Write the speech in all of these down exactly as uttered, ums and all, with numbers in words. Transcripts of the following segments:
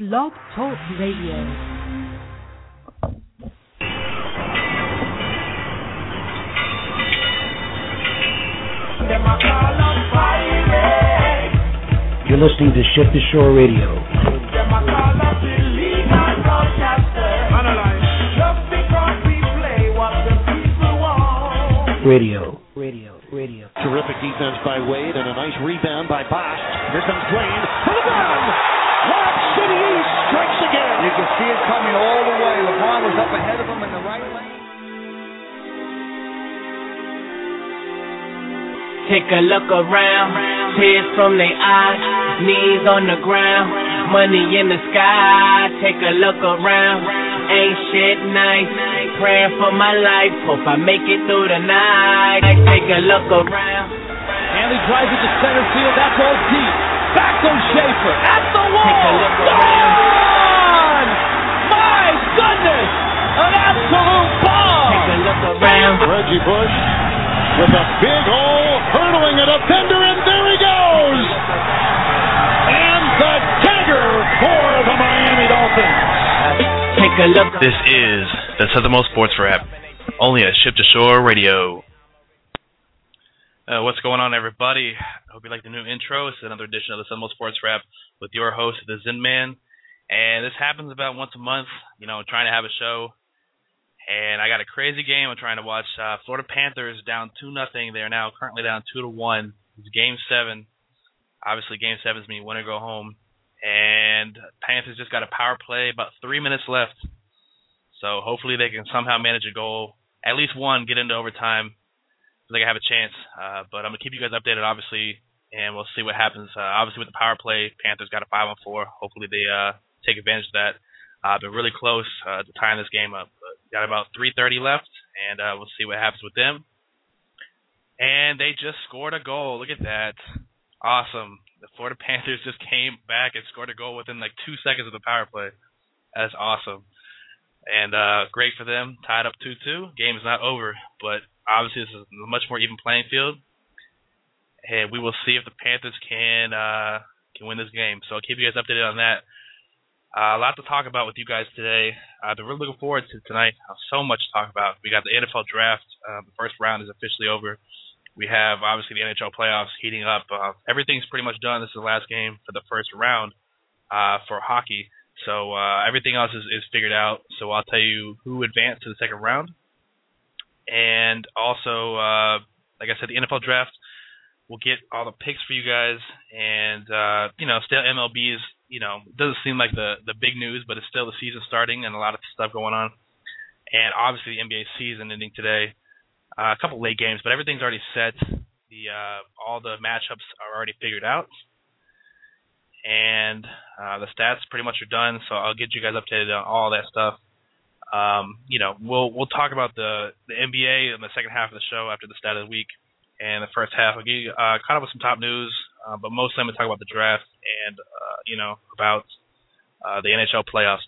Blog Talk Radio. You're listening to Shift to Shore Radio. Radio. Radio. Radio. Terrific defense by Wade and a nice rebound by Bosch. Here comes Wade for the run. Lob City East strikes again. You can see it coming all the way. LeBron was up ahead of him in the right lane. Take a look around, tears from their eyes, knees on the ground, money in the sky. Take a look around, ain't shit nice, praying for my life, hope I make it through the night. Take a look around. Hanley drives it to center field, that's all deep. Back goes Schaefer, at the wall. Take a look around. Gone! My goodness, an absolute bomb. Take a look around. Reggie Bush with a big hole, hurdling a defender, and there he goes! And the dagger for the Miami Dolphins. Take a look. This is the Southernmost Sports Wrap, only at Ship to Shore Radio. Uh, what's going on, everybody? I hope you like the new intro. It's another edition of the Southernmost Sports Wrap with your host, the Zen Man. And this happens about once a month, you know, trying to have a show. And I got a crazy game I'm trying to watch. Uh, Florida Panthers down two nothing. They're now currently down two to one. It's game seven. Obviously, game seven is me win or go home. And Panthers just got a power play, about three minutes left. So hopefully they can somehow manage a goal, at least one, get into overtime, so they can have a chance. Uh, but I'm going to keep you guys updated, obviously, and we'll see what happens. Uh, obviously, with the power play, Panthers got a five on four. Hopefully they uh, take advantage of that. Uh, been really close uh, to tying this game up. But got about three thirty left, and uh, we'll see what happens with them. And they just scored a goal. Look at that. Awesome. The Florida Panthers just came back and scored a goal within like two seconds of the power play. That's awesome. And uh, great for them. Tied up two two. Game is not over, but obviously this is a much more even playing field. And we will see if the Panthers can uh, can win this game. So I'll keep you guys updated on that. Uh, a lot to talk about with you guys today. I've been really looking forward to tonight. So much to talk about. We got the N F L draft. Uh, the first round is officially over. We have, obviously, the N H L playoffs heating up. Uh, everything's pretty much done. This is the last game for the first round uh, for hockey. So uh, everything else is, is figured out. So I'll tell you who advanced to the second round. And also, uh, like I said, the N F L draft, we'll get all the picks for you guys. And, uh, you know, still M L B is, you know, it doesn't seem like the, the big news, but it's still the season starting and a lot of stuff going on. And obviously the N B A season ending today. Uh, a couple late games, but everything's already set. The uh, all the matchups are already figured out, and uh, the stats pretty much are done. So I'll get you guys updated on all that stuff. Um, you know, we'll we'll talk about the, the N B A in the second half of the show after the stat of the week, and the first half I'll get you uh, caught up with some top news, uh, but mostly I'm gonna talk about the draft and uh, you know about uh, the N H L playoffs.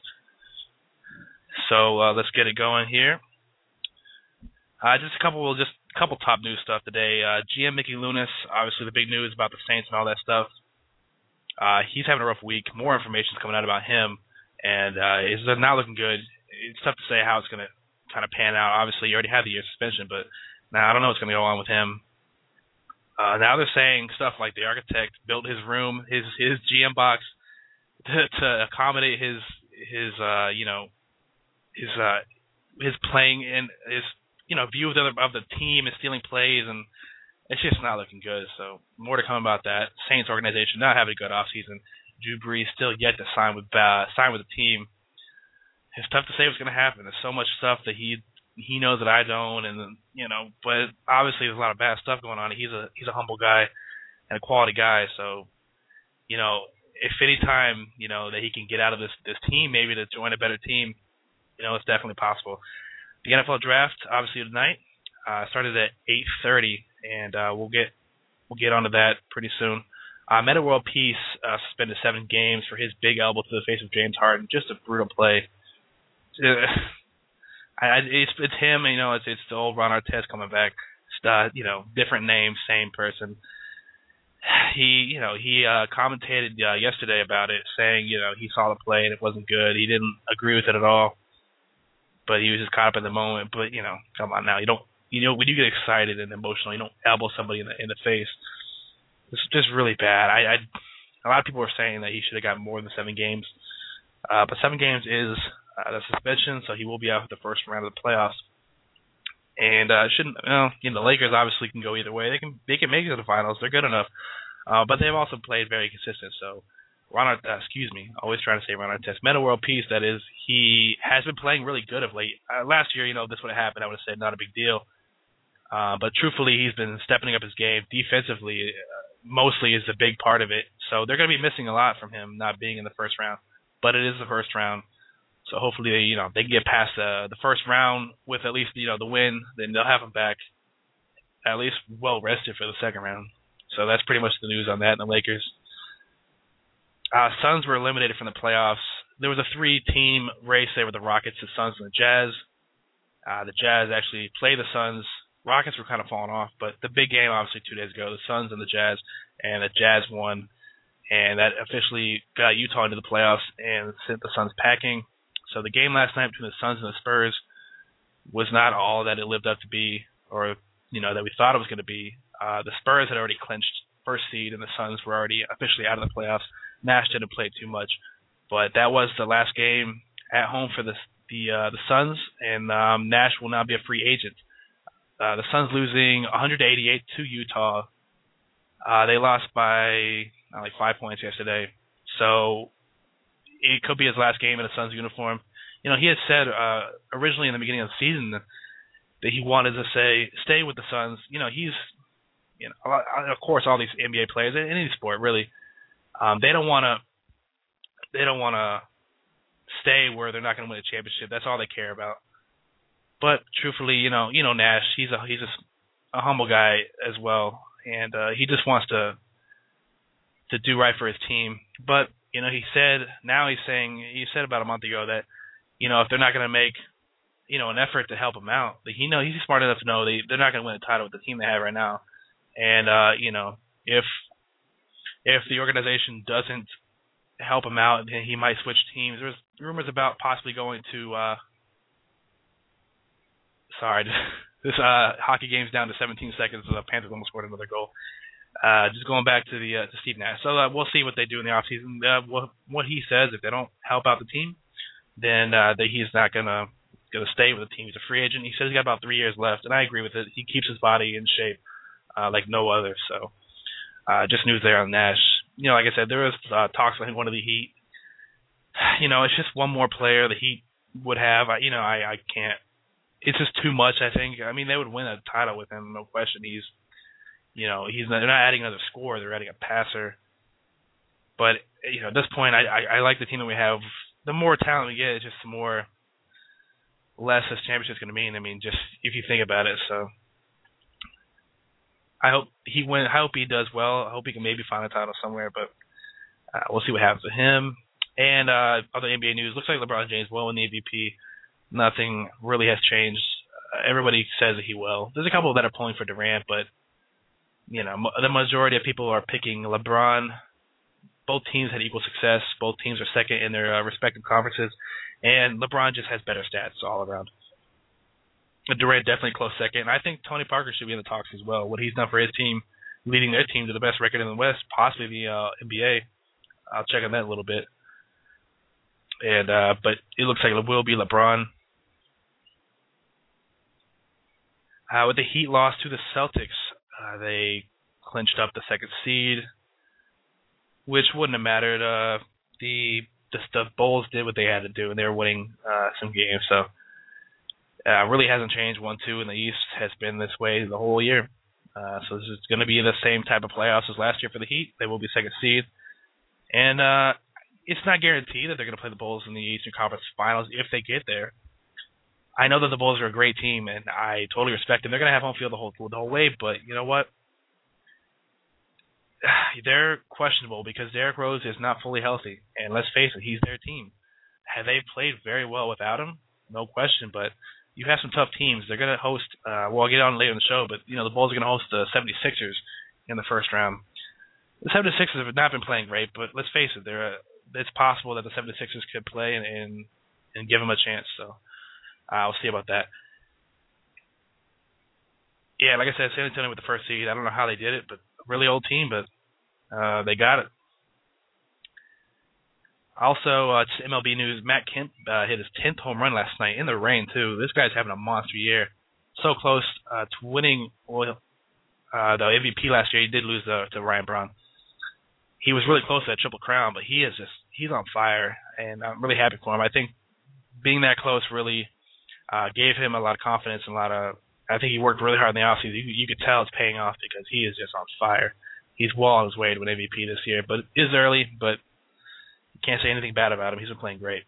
So uh, let's get it going here. Uh, just a couple, just a couple top news stuff today. Uh, G M Mickey Loomis, obviously the big news about the Saints and all that stuff. Uh, he's having a rough week. More information is coming out about him, and uh, it's not looking good. It's tough to say how it's going to kind of pan out. Obviously, you already had the year suspension, but now I don't know what's going to go on with him. Uh, now they're saying stuff like the architect built his room, his his G M box to, to accommodate his his uh, you know his uh, his playing and his you know, view of the, of the team and stealing plays, and it's just not looking good. So more to come about that. Saints organization not having a good offseason. Drew Brees still yet to sign with uh, sign with the team. It's tough to say what's going to happen. There's so much stuff that he he knows that I don't, and you know, but obviously there's a lot of bad stuff going on. He's a he's a humble guy and a quality guy. So you know, if any time you know that he can get out of this this team, maybe to join a better team, you know, it's definitely possible. The N F L draft, obviously tonight, uh, started at eight thirty, and uh, we'll get we'll get onto that pretty soon. Uh, Meta World Peace uh, suspended seven games for his big elbow to the face of James Harden. Just a brutal play. Uh, I, it's, it's him, you know. It's it's the old Ron Artest coming back. Just, uh, you know, different name, same person. he, you know, he uh, commentated uh, yesterday about it, saying, you know, he saw the play and it wasn't good. He didn't agree with it at all, but he was just caught up in the moment. But, you know, come on now. You don't, you know, when you get excited and emotional, you don't elbow somebody in the in the face. It's just really bad. I, I a lot of people are saying that he should have gotten more than seven games, uh, but seven games is uh, the suspension, so he will be out for the first round of the playoffs. And uh, shouldn't, well, you know, the Lakers obviously can go either way. They can they can make it to the finals. They're good enough, uh, but they've also played very consistent. So, Ron, uh, excuse me, always trying to say Ron Artest, Meta World Peace. That is, he has been playing really good of late. Uh, last year, you know, this would have happened. I would have said not a big deal. Uh, but truthfully, he's been stepping up his game defensively. Uh, mostly is a big part of it. So they're going to be missing a lot from him not being in the first round. But it is the first round. So hopefully, they, you know, they can get past uh, the first round with at least, you know, the win. Then they'll have him back at least well rested for the second round. So that's pretty much the news on that. And the Lakers, uh, Suns were eliminated from the playoffs. There was a three-team race there with the Rockets, the Suns, and the Jazz. Uh, the Jazz actually played the Suns. Rockets were kind of falling off, but the big game, obviously, two days ago, the Suns and the Jazz, and the Jazz won, and that officially got Utah into the playoffs and sent the Suns packing. So the game last night between the Suns and the Spurs was not all that it lived up to be, or, you know, that we thought it was going to be. Uh, the Spurs had already clinched first seed, and the Suns were already officially out of the playoffs. Nash didn't play too much, but that was the last game at home for the the, uh, the Suns, and um, Nash will now be a free agent. Uh, the Suns losing one eighty-eight to Utah. Uh, they lost by uh, like five points yesterday. So it could be his last game in a Suns uniform. You know, he had said uh, originally in the beginning of the season that he wanted to say stay with the Suns. You know, he's, you know, of course, all these N B A players in any sport really, um, they don't want to, they don't want to stay where they're not going to win a championship. That's all they care about. But truthfully, you know, you know Nash, he's a he's a, a humble guy as well, and uh, he just wants to to do right for his team. But you know, he said now he's saying he said about a month ago that, you know, if they're not going to make, you know, an effort to help him out, he know he's smart enough to know they they're not going to win the title with the team they have right now, and uh, you know, if if the organization doesn't help him out, then he might switch teams. There's rumors about possibly going to. Uh, Sorry, this uh, hockey game's down to seventeen seconds. So the Panthers almost scored another goal. Uh, just going back to the uh, to Steve Nash. So uh, we'll see what they do in the offseason. Uh, what, what he says, if they don't help out the team, then uh, that he's not gonna gonna stay with the team. He's a free agent. He says he's got about three years left, and I agree with it. He keeps his body in shape uh, like no other. So uh, just news there on Nash. You know, like I said, there was uh, talks with one of the Heat. You know, it's just one more player the Heat would have. I, you know, I, I can't. It's just too much, I think. I mean, they would win a title with him, no question. He's, you know, he's not, they're not adding another scorer. They're adding a passer. But, you know, at this point, I, I, I like the team that we have. The more talent we get, it's just the more less this championship's going to mean. I mean, just if you think about it. So I hope he win. I hope he does well. I hope he can maybe find a title somewhere. But uh, we'll see what happens with him. And uh, other N B A news, looks like LeBron James will win the M V P. Nothing really has changed. Uh, everybody says that he will. There's a couple that are pulling for Durant, but you know, the majority of people are picking LeBron. Both teams had equal success. Both teams are second in their uh, respective conferences, and LeBron just has better stats all around. But Durant definitely close second. And I think Tony Parker should be in the talks as well. What he's done for his team, leading their team to the best record in the West, possibly the uh, N B A. I'll check on that a little bit. And uh, but it looks like it will be LeBron. Uh, with the Heat loss to the Celtics, uh, they clinched up the second seed, which wouldn't have mattered. Uh, the, the the Bulls did what they had to do, and they were winning uh, some games. So uh, really hasn't changed. one two in the East has been this way the whole year. Uh, so this is going to be the same type of playoffs as last year for the Heat. They will be second seed. And uh, it's not guaranteed that they're going to play the Bulls in the Eastern Conference Finals if they get there. I know that the Bulls are a great team, and I totally respect them. They're going to have home field the whole the whole way, but you know what? They're questionable because Derrick Rose is not fully healthy, and let's face it, he's their team. Have they played very well without him? No question, but you have some tough teams. They're going to host, uh, well, I'll get on later in the show, but you know the Bulls are going to host the seventy-sixers in the first round. the seventy-sixers have not been playing great, but let's face it, they're, uh, it's possible that the seventy-sixers could play and and, and give them a chance. So uh, we'll see about that. Yeah, like I said, San Antonio with the first seed. I don't know how they did it, but a really old team, but uh, they got it. Also, uh, just M L B news, Matt Kemp uh, hit his tenth home run last night in the rain, too. This guy's having a monster year. So close uh, to winning well, uh, the M V P last year. He did lose the, to Ryan Braun. He was really close to that Triple Crown, but he is just, he's on fire, and I'm really happy for him. I think being that close really uh, gave him a lot of confidence and a lot of, I think he worked really hard in the offseason. You, you could tell it's paying off because he is just on fire. He's well on his way to an M V P this year, but it is early, but can't say anything bad about him. He's been playing great.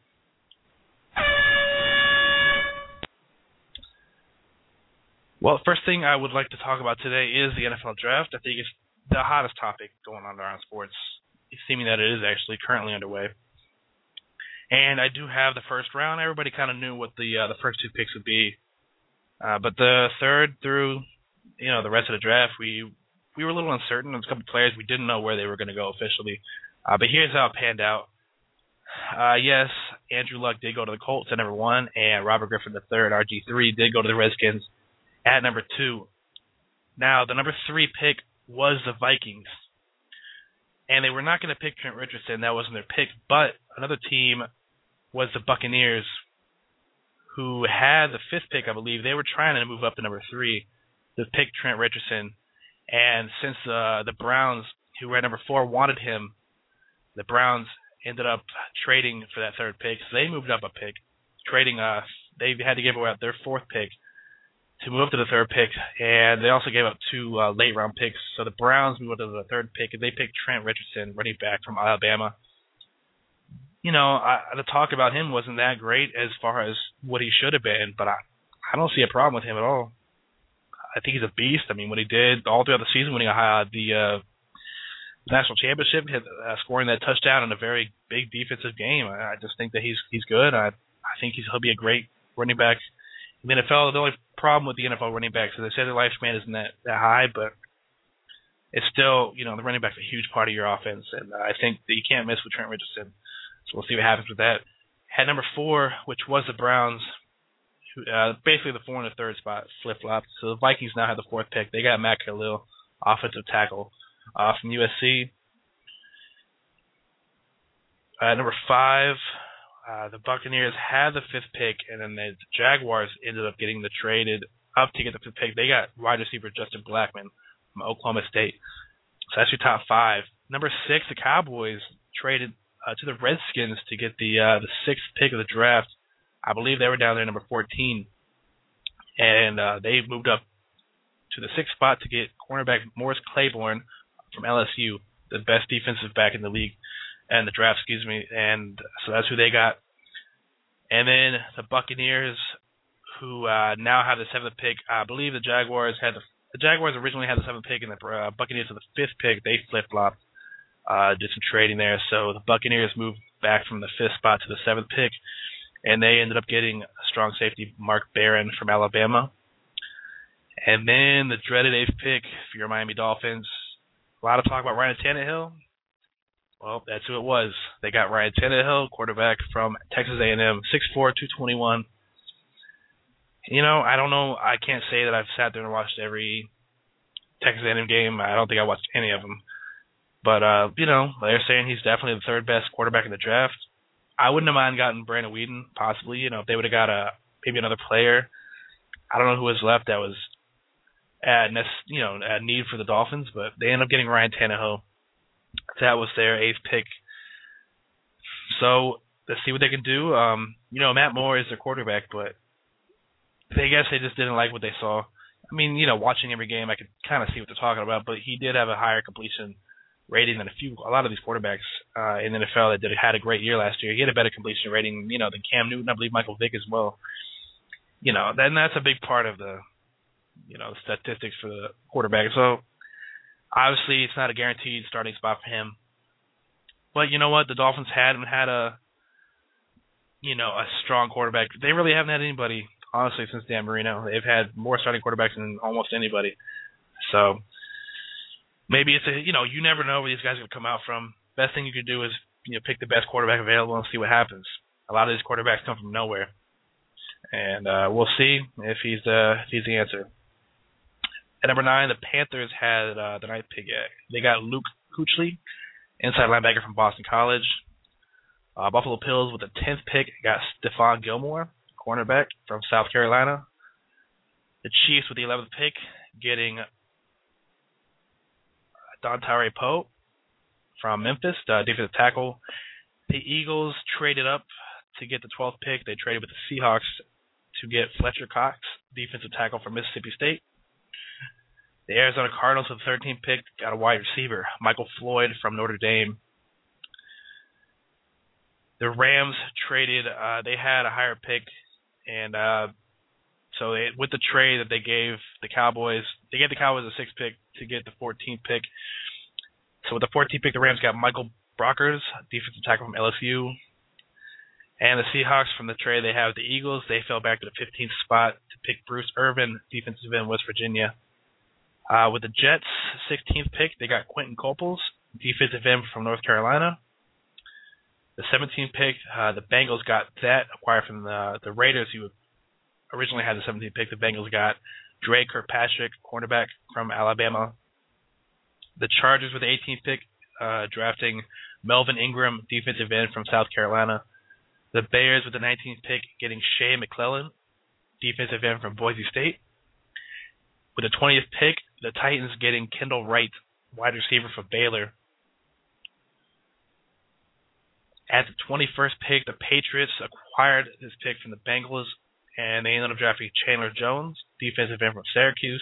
Well, first thing I would like to talk about today is the N F L Draft. I think it's the hottest topic going on around sports, seeming that it is actually currently underway. And I do have the first round. Everybody kind of knew what the uh, the first two picks would be, uh, but the third through, you know, the rest of the draft, we we were a little uncertain. There's a couple players we didn't know where they were going to go officially, uh, but here's how it panned out. Uh, yes, Andrew Luck did go to the Colts at number one, and Robert Griffin the third, R G three, did go to the Redskins at number two. Now, the number three pick was the Vikings, and they were not going to pick Trent Richardson. That wasn't their pick, but another team was the Buccaneers, who had the fifth pick, I believe. They were trying to move up to number three to pick Trent Richardson, and since uh, the Browns, who were at number four, wanted him, the Browns ended up trading for that third pick. So they moved up a pick, trading uh they had to give away their fourth pick to move up to the third pick, and they also gave up two uh, late round picks. So the Browns moved up to the third pick, and they picked Trent Richardson, running back from Alabama. You know, I, the talk about him wasn't that great as far as what he should have been, but I, I don't see a problem with him at all. I think he's a beast. I mean, what he did all throughout the season, winning a high, the uh, national championship, uh, scoring that touchdown in a very big defensive game. I, I just think that he's he's good. I I think he's, he'll be a great running back in the N F L. The only problem with the N F L running backs is they say their lifespan isn't that, that high, but it's still, you know, the running back's a huge part of your offense, and uh, I think that you can't miss with Trent Richardson. So we'll see what happens with that. Had number four, which was the Browns, who, uh, basically the four and the third spot flip-flopped. So the Vikings now have the fourth pick. They got Matt Khalil, offensive tackle, Uh, from U S C. Uh, number five, uh, the Buccaneers had the fifth pick, and then the Jaguars ended up getting the traded up to get the fifth pick. They got wide receiver Justin Blackman from Oklahoma State. So that's your top five. Number six, the Cowboys traded uh, to the Redskins to get the uh, the sixth pick of the draft. I believe they were down there number fourteen, and uh, they moved up to the sixth spot to get cornerback Morris Claiborne from L S U, the best defensive back in the league, and the draft, excuse me, and so that's who they got. And then the Buccaneers, who uh, now have the seventh pick. I believe the Jaguars had the, the Jaguars originally had the seventh pick, and the uh, Buccaneers had the fifth pick. They flip-flopped, uh, did some trading there. So the Buccaneers moved back from the fifth spot to the seventh pick, and they ended up getting a strong safety, Mark Barron from Alabama. And then the dreaded eighth pick for your Miami Dolphins. A lot of talk about Ryan Tannehill. Well, that's who it was. They got Ryan Tannehill, quarterback from Texas A and M, six foot four, two twenty-one. You know, I don't know. I can't say that I've sat there and watched every Texas A and M game. I don't think I watched any of them. But, uh, you know, they're saying he's definitely the third best quarterback in the draft. I wouldn't have mind gotten Brandon Weeden, possibly. You know, if they would have got a maybe another player. I don't know who was left that was at, you know, at need for the Dolphins, but they ended up getting Ryan Tannehill. That was their eighth pick. So let's see what they can do. Um, you know, Matt Moore is their quarterback, but I guess they just didn't like what they saw. I mean, you know, watching every game, I could kind of see what they're talking about, but he did have a higher completion rating than a few, a lot of these quarterbacks uh, in the N F L that did, had a great year last year. He had a better completion rating, you know, than Cam Newton, I believe Michael Vick as well. You know, then that's a big part of the, you know, statistics for the quarterback. So obviously it's not a guaranteed starting spot for him. But you know what? The Dolphins hadn't had a, you know, a strong quarterback. They really haven't had anybody, honestly, since Dan Marino. They've had more starting quarterbacks than almost anybody. So maybe it's a, you know, you never know where these guys are going to come out from. Best thing you could do is, you know, pick the best quarterback available and see what happens. A lot of these quarterbacks come from nowhere. And uh, we'll see if he's, uh, if he's the answer. At number nine, the Panthers had uh, the ninth pick. They got Luke Kuechly, inside linebacker from Boston College. Uh, Buffalo Bills with the tenth pick got Stephon Gilmore, cornerback from South Carolina. The Chiefs with the eleventh pick getting Dontari Poe from Memphis, uh, defensive tackle. The Eagles traded up to get the twelfth pick. They traded with the Seahawks to get Fletcher Cox, defensive tackle from Mississippi State. The Arizona Cardinals with the thirteenth pick got a wide receiver, Michael Floyd from Notre Dame. The Rams traded, uh, they had a higher pick, and uh, so they, with the trade that they gave the Cowboys, they gave the Cowboys a sixth pick to get the fourteenth pick. So with the fourteenth pick, the Rams got Michael Brockers, defensive tackle from L S U. And the Seahawks from the trade they have with the Eagles, they fell back to the fifteenth spot to pick Bruce Irvin, defensive end, West Virginia. Uh, with the Jets' sixteenth pick, they got Quentin Coples, defensive end from North Carolina. The seventeenth pick, uh, the Bengals got that, acquired from the, the Raiders, who originally had the seventeenth pick. The Bengals got Dre Kirkpatrick, cornerback from Alabama. The Chargers with the eighteenth pick, uh, drafting Melvin Ingram, defensive end from South Carolina. The Bears with the nineteenth pick, getting Shea McClellan, defensive end from Boise State. With the twentieth pick, the Titans getting Kendall Wright, wide receiver for Baylor. At the twenty-first pick, the Patriots acquired this pick from the Bengals, and they ended up drafting Chandler Jones, defensive end from Syracuse.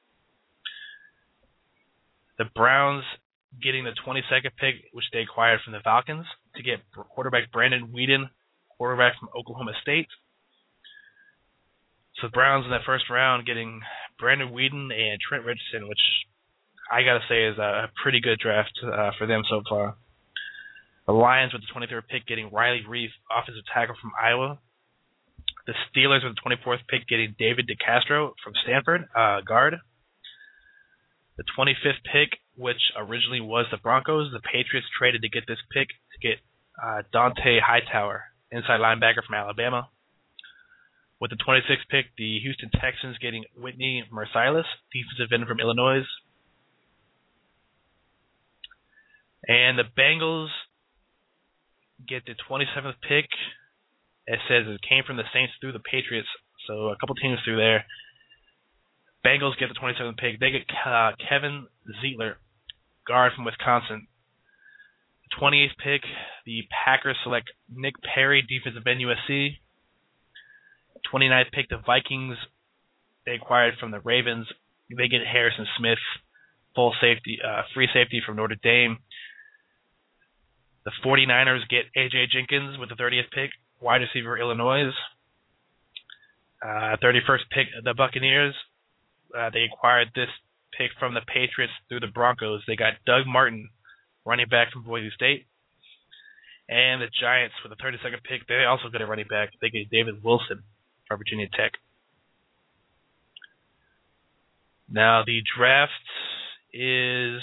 The Browns getting the twenty-second pick, which they acquired from the Falcons, to get quarterback Brandon Weeden, quarterback from Oklahoma State. So the Browns in that first round getting Brandon Weeden and Trent Richardson, which I got to say is a pretty good draft uh, for them so far. The Lions with the twenty-third pick getting Riley Reif, offensive tackle from Iowa. The Steelers with the twenty-fourth pick getting David DeCastro from Stanford, uh, guard. The twenty-fifth pick, which originally was the Broncos, the Patriots traded to get this pick to get uh, Dante Hightower, inside linebacker from Alabama. With the twenty-sixth pick, the Houston Texans getting Whitney Mercilus, defensive end from Illinois. And the Bengals get the twenty-seventh pick. It says it came from the Saints through the Patriots, so a couple teams through there. Bengals get the twenty-seventh pick. They get uh, Kevin Zeitler, guard from Wisconsin. The twenty-eighth pick, the Packers select Nick Perry, defensive end, U S C. twenty-ninth pick, the Vikings, they acquired from the Ravens. They get Harrison Smith, full safety, uh, free safety from Notre Dame. The 49ers get A J Jenkins with the thirtieth pick, wide receiver, Illinois. Uh, thirty-first pick, the Buccaneers. Uh, they acquired this pick from the Patriots through the Broncos. They got Doug Martin, running back from Boise State. And the Giants with the thirty-second pick, they also got a running back. They get David Wilson from Virginia Tech. Now the draft is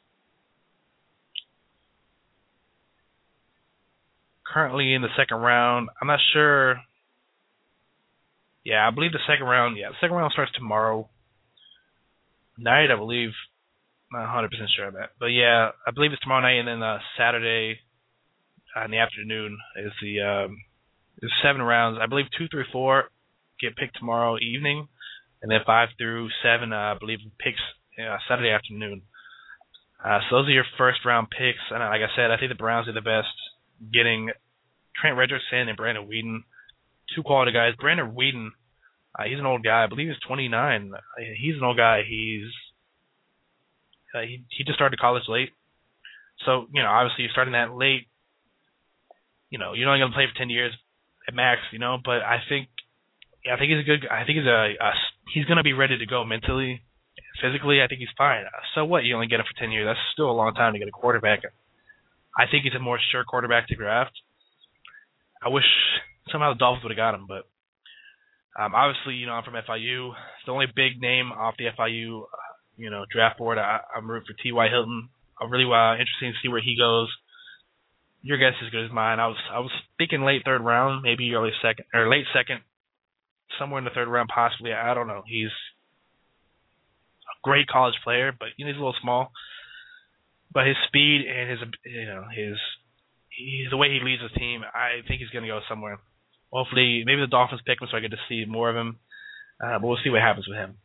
currently in the second round. I'm not sure. Yeah, I believe the second round, yeah, the second round starts tomorrow night, I believe. I'm not one hundred percent sure of that. But yeah, I believe it's tomorrow night, and then uh, Saturday uh, in the afternoon is the um, there's seven rounds. I believe two through four get picked tomorrow evening, and then five through seven, uh, I believe, picks uh, Saturday afternoon. Uh, so those are your first round picks. And like I said, I think the Browns are the best, getting Trent Richardson and Brandon Weeden, two quality guys. Brandon Weeden, uh, he's an old guy. I believe he's twenty-nine. He's an old guy. He's uh, he he just started college late. So, you know, obviously you're starting that late. You know, you're only going to play for ten years at max, you know, but I think I think he's a good I think he's a, a he's going to be ready to go mentally, physically. I think he's fine. So what? You only get him for ten years. That's still a long time to get a quarterback. I think he's a more sure quarterback to draft. I wish somehow the Dolphins would have got him, but um, obviously, you know, I'm from F I U. The only big name off the F I U, uh, you know, draft board. I, I'm rooting for T Y. Hilton. I'm really uh, interested to see where he goes. Your guess is as good as mine. I was I was thinking late third round, maybe early second or late second, somewhere in the third round, possibly. I don't know. He's a great college player, but you know, he's a little small. But his speed and his you know his he, the way he leads his team, I think he's going to go somewhere. Hopefully, maybe the Dolphins pick him so I get to see more of him. Uh, but we'll see what happens with him.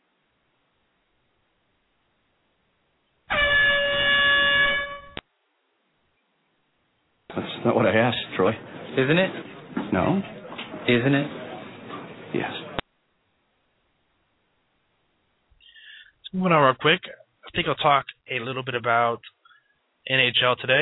That's not what I asked, Troy. Isn't it? No. Isn't it? Yes. Let's move on real quick. I think I'll talk a little bit about N H L today.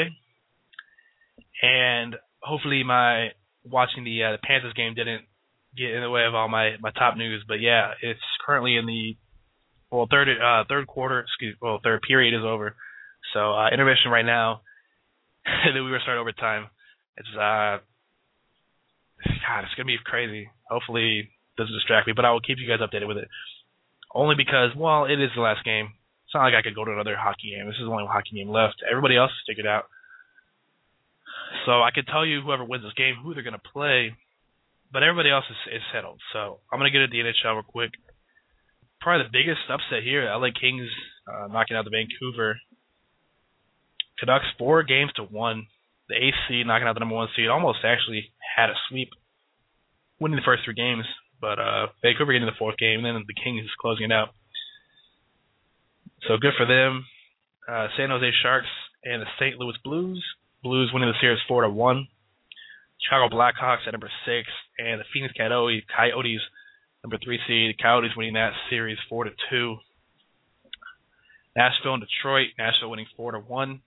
And hopefully my watching the uh, the Panthers game didn't get in the way of all my, my top news. But, yeah, it's currently in the well third uh, third quarter. Excuse well, third period is over. So uh, intermission right now. Then we were starting overtime. It's uh, God, it's gonna be crazy. Hopefully, it doesn't distract me, but I will keep you guys updated with it. Only because, well, it is the last game. It's not like I could go to another hockey game. This is the only hockey game left. Everybody else has figured out. So I could tell you whoever wins this game who they're gonna play, but everybody else is, is settled. So I'm gonna get into the N H L real quick. Probably the biggest upset here: L A Kings uh, knocking out the Vancouver Canucks four games to one. The eighth seed knocking out the number one seed. Almost actually had a sweep, winning the first three games. But uh, Vancouver getting the fourth game, and then the Kings closing it out. So good for them. Uh, San Jose Sharks and the Saint Louis Blues. Blues winning the series four to one. Chicago Blackhawks at number six, and the Phoenix Coyotes, Coyotes number three seed. The Coyotes winning that series four to two. Nashville and Detroit. Nashville winning four to one.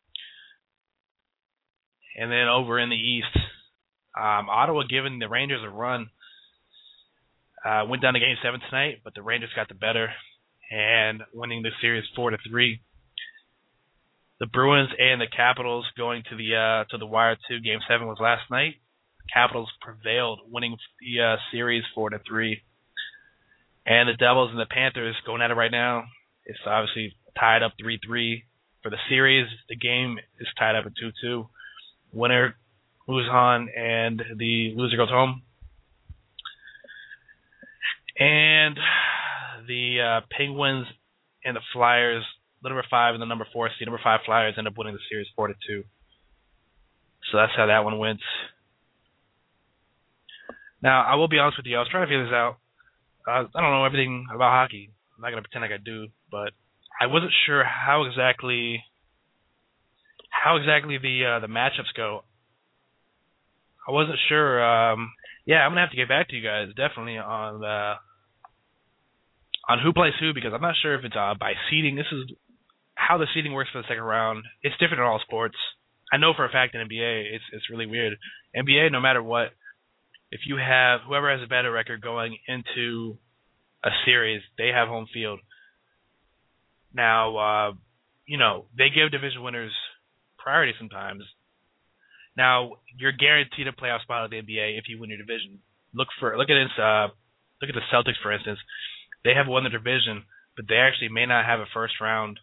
And then over in the East, um, Ottawa giving the Rangers a run. Uh, went down to Game Seven tonight, but the Rangers got the better and winning the series four to three. The Bruins and the Capitals going to the uh, to the wire too. Game Seven was last night. The Capitals prevailed, winning the uh, series four to three. And the Devils and the Panthers going at it right now. It's obviously tied up three three for the series. The game is tied up at two two. Winner moves on, and the loser goes home. And the uh, Penguins and the Flyers, the number five and the number four seed, number five Flyers end up winning the series four to two. So that's how that one went. Now, I will be honest with you. I was trying to figure this out. Uh, I don't know everything about hockey. I'm not going to pretend like I do, but I wasn't sure how exactly how exactly the uh, the matchups go. I wasn't sure. Um, yeah, I'm gonna have to get back to you guys definitely on the, on who plays who, because I'm not sure if it's uh, by seeding. This is how the seeding works for the second round. It's different in all sports. I know for a fact in N B A it's it's really weird. N B A, no matter what, if you have whoever has a better record going into a series, they have home field. Now, uh, you know, they give division winners priority sometimes. Now, you're guaranteed a playoff spot in the N B A if you win your division. Look for look at this. Uh, look at the Celtics, for instance. They have won the division, but they actually may not have a first round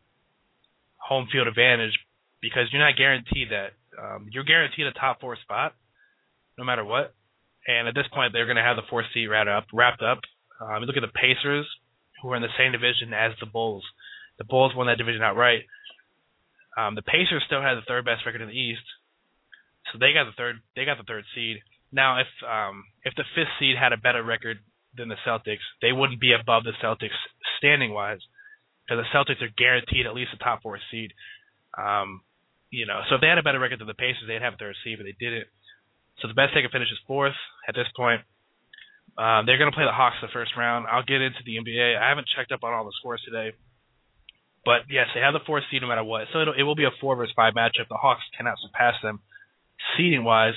home field advantage because you're not guaranteed that. Um, you're guaranteed a top four spot, no matter what. And at this point, they're going to have the fourth seed wrapped up. Wrapped up. Um, look at the Pacers, who are in the same division as the Bulls. The Bulls won that division outright. Um, the Pacers still have the third best record in the East, so they got the third. They got the third seed. Now, if um, if the fifth seed had a better record than the Celtics, they wouldn't be above the Celtics standing wise, because the Celtics are guaranteed at least a top four seed. Um, you know, so if they had a better record than the Pacers, they'd have a third seed, but they didn't. So the best they can finish is fourth at this point. Um, they're going to play the Hawks the first round. I'll get into the N B A. I haven't checked up on all the scores today. But, yes, they have the fourth seed no matter what. So it'll, it will be a four versus five matchup. The Hawks cannot surpass them seeding-wise.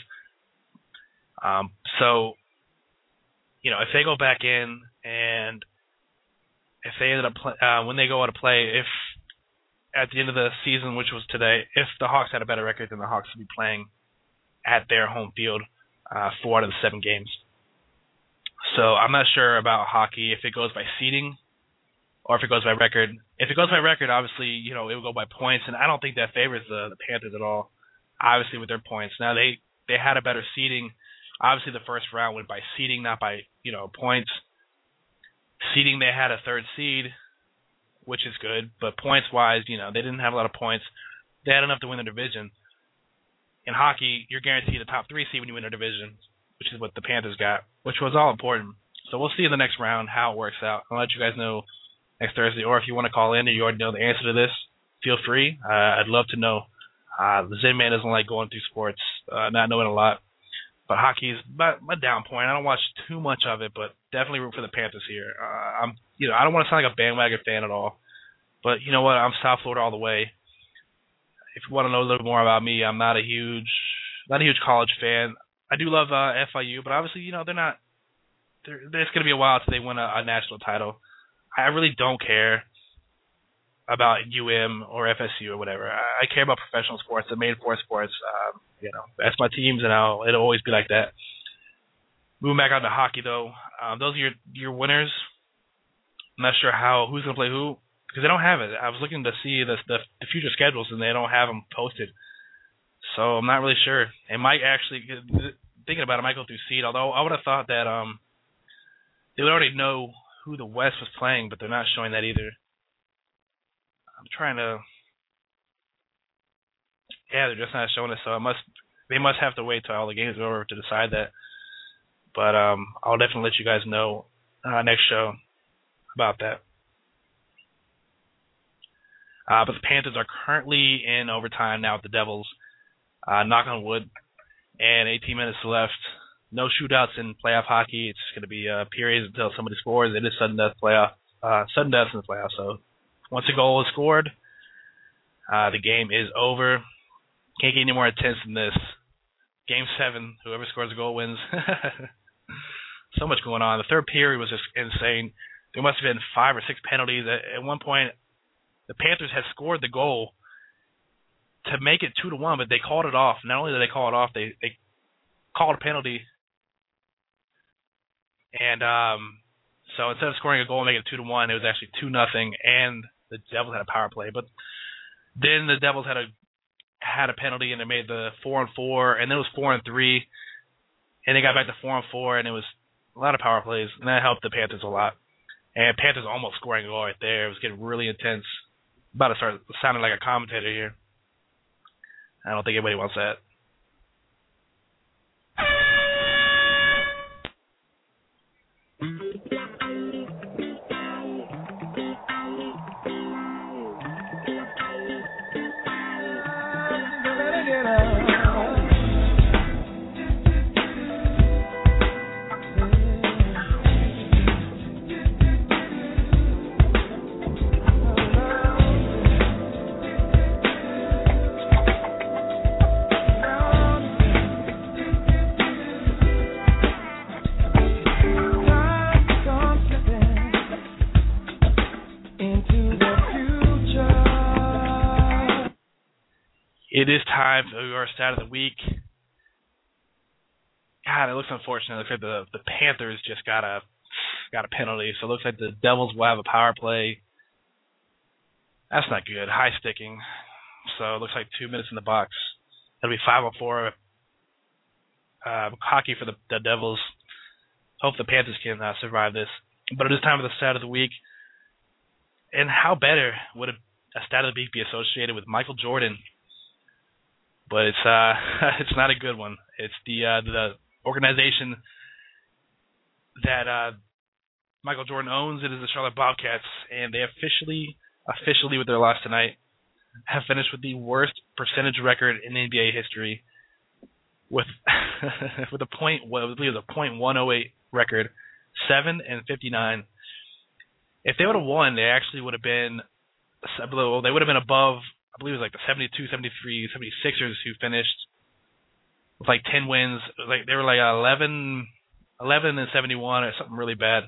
Um, so, you know, if they go back in and if they ended up play, uh, when they go out to play, if at the end of the season, which was today, if the Hawks had a better record, then the Hawks would be playing at their home field uh, four out of the seven games. So I'm not sure about hockey if it goes by seeding or if it goes by record. If it goes by record, obviously, you know, it will go by points, and I don't think that favors the, the Panthers at all, obviously, with their points. Now, they, they had a better seeding. Obviously, the first round went by seeding, not by, you know, points. Seeding, they had a third seed, which is good, but points-wise, you know, they didn't have a lot of points. They had enough to win the division. In hockey, you're guaranteed a top three seed when you win a division, which is what the Panthers got, which was all important. So we'll see in the next round how it works out. I'll let you guys know next Thursday, or if you want to call in and you already know the answer to this, feel free. Uh, I'd love to know. Uh, the Zen Man doesn't like going through sports, uh, not knowing a lot. But hockey is my, my down point. I don't watch too much of it, but definitely root for the Panthers here. Uh, I'm, you know, I don't want to sound like a bandwagon fan at all, but you know what? I'm South Florida all the way. If you want to know a little more about me, I'm not a huge, not a huge college fan. I do love uh, F I U, but obviously, you know, they're not. They're, it's going to be a while until they win a, a national title. I really don't care about U M or F S U or whatever. I, I care about professional sports, the main four sports. Um, you know, that's my teams, and I'll, it'll always be like that. Moving back on to hockey, though, um, those are your your winners. I'm not sure how who's going to play who because they don't have it. I was looking to see the, the the future schedules, and they don't have them posted. So I'm not really sure. It might actually, thinking about it, it might go through seed. Although I would have thought that um they would already know who the West was playing, but they're not showing that either. I'm trying to. Yeah, they're just not showing it, so it must they must have to wait till all the games are over to decide that. But um, I'll definitely let you guys know uh, next show about that. Uh, but the Panthers are currently in overtime now with the Devils. Uh, knock on wood. And eighteen minutes left. No shootouts in playoff hockey. It's going to be uh, periods until somebody scores. It is sudden death playoff. Uh, sudden death in the playoffs. So once a goal is scored, uh, the game is over. Can't get any more intense than this. Game seven, whoever scores a goal wins. So much going on. The third period was just insane. There must have been five or six penalties. At, at one point, the Panthers had scored the goal to make it two to one, but they called it off. Not only did they call it off, they, they called a penalty. And um, so instead of scoring a goal and making it two to one, it was actually two nothing, and the Devils had a power play. But then the Devils had a had a penalty, and they made the four and four, and then it was four and three, and they got back to four and four, and it was a lot of power plays, and that helped the Panthers a lot. And Panthers almost scoring a goal right there. It was getting really intense. About to start sounding like a commentator here. I don't think anybody wants that. It is time for our stat of the week. God, it looks unfortunate. It looks like the, the Panthers just got a got a penalty, so it looks like the Devils will have a power play. That's not good. High sticking. So it looks like two minutes in the box. It'll be five oh four uh, hockey for the, the Devils. Hope the Panthers can uh, survive this. But it is time for the stat of the week. And how better would a, a stat of the week be associated with Michael Jordan? But it's uh it's not a good one. It's the uh, the organization that uh, Michael Jordan owns. It is the Charlotte Bobcats, and they officially officially with their loss tonight have finished with the worst percentage record in N B A history, with with a point what I believe was a point one oh eight record, seven and fifty nine. If they would have won, they actually would have been well, they would have been above. I believe it was like the seventy-two, seventy-three, seventy-sixers who finished with like ten wins. Like they were like eleven, eleven and seventy-one or something really bad.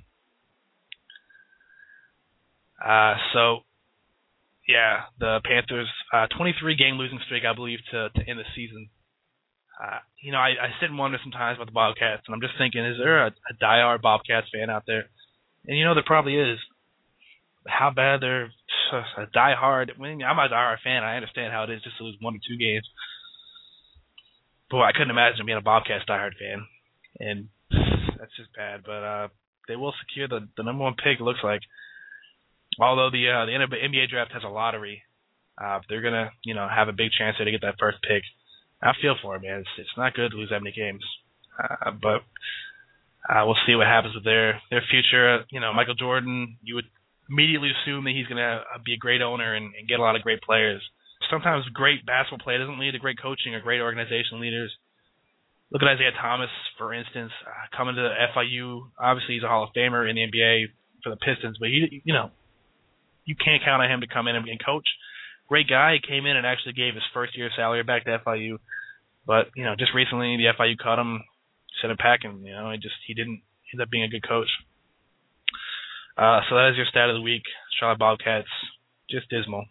Uh, so, yeah, the Panthers, uh, twenty-three game losing streak, I believe, to, to end the season. Uh, you know, I, I sit and wonder sometimes about the Bobcats, and I'm just thinking, is there a, a diehard Bobcats fan out there? And you know, there probably is. how bad they're a diehard. I mean, I'm a diehard fan. I understand how it is just to lose one or two games. Boy, I couldn't imagine being a Bobcats diehard fan, and that's just bad. But uh, they will secure the, the number one pick. It looks like, although the uh, the N B A draft has a lottery, uh, they're gonna you know have a big chance there to get that first pick. I feel for it, man. It's, it's not good to lose that many games, uh, but uh, we'll see what happens with their their future. You know, Michael Jordan, you would immediately assume that he's gonna be a great owner and, and get a lot of great players. Sometimes great basketball play doesn't lead to great coaching or great organizational leaders. Look at Isaiah Thomas, for instance, uh, coming to F I U. Obviously, he's a Hall of Famer in the N B A for the Pistons, but he, you know, you can't count on him to come in and, and coach. Great guy. He came in and actually gave his first year salary back to F I U, but you know, just recently the F I U cut him, sent him packing. You know, he just he didn't end up being a good coach. Uh, so that is your stat of the week, Charlotte Bobcats. Just dismal.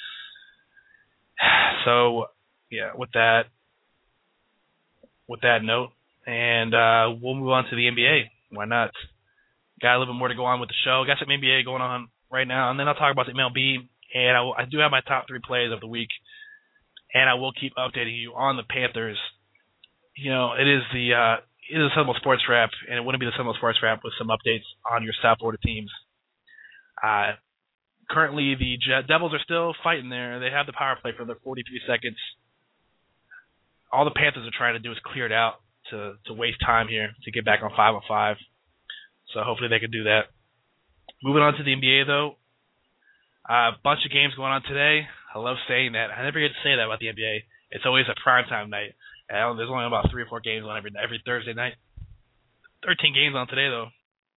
So, yeah, with that, with that note, and uh, we'll move on to the N B A. Why not? Got a little bit more to go on with the show. Got some N B A going on right now, and then I'll talk about the M L B. And I, will, I do have my top three plays of the week, and I will keep updating you on the Panthers. You know, it is the uh, it is the Sunbelt Sports Wrap, and it wouldn't be the Sunbelt Sports Wrap with some updates on your South Florida teams. Uh, Currently, the Devils are still fighting there. They have the power play for their forty-three seconds. All the Panthers are trying to do is clear it out to, to waste time here to get back on five on five. So hopefully they can do that. Moving on to the N B A, though. A uh, bunch of games going on today. I love saying that. I never get to say that about the N B A. It's always a primetime night. And there's only about three or four games on every every Thursday night. thirteen games on today, though.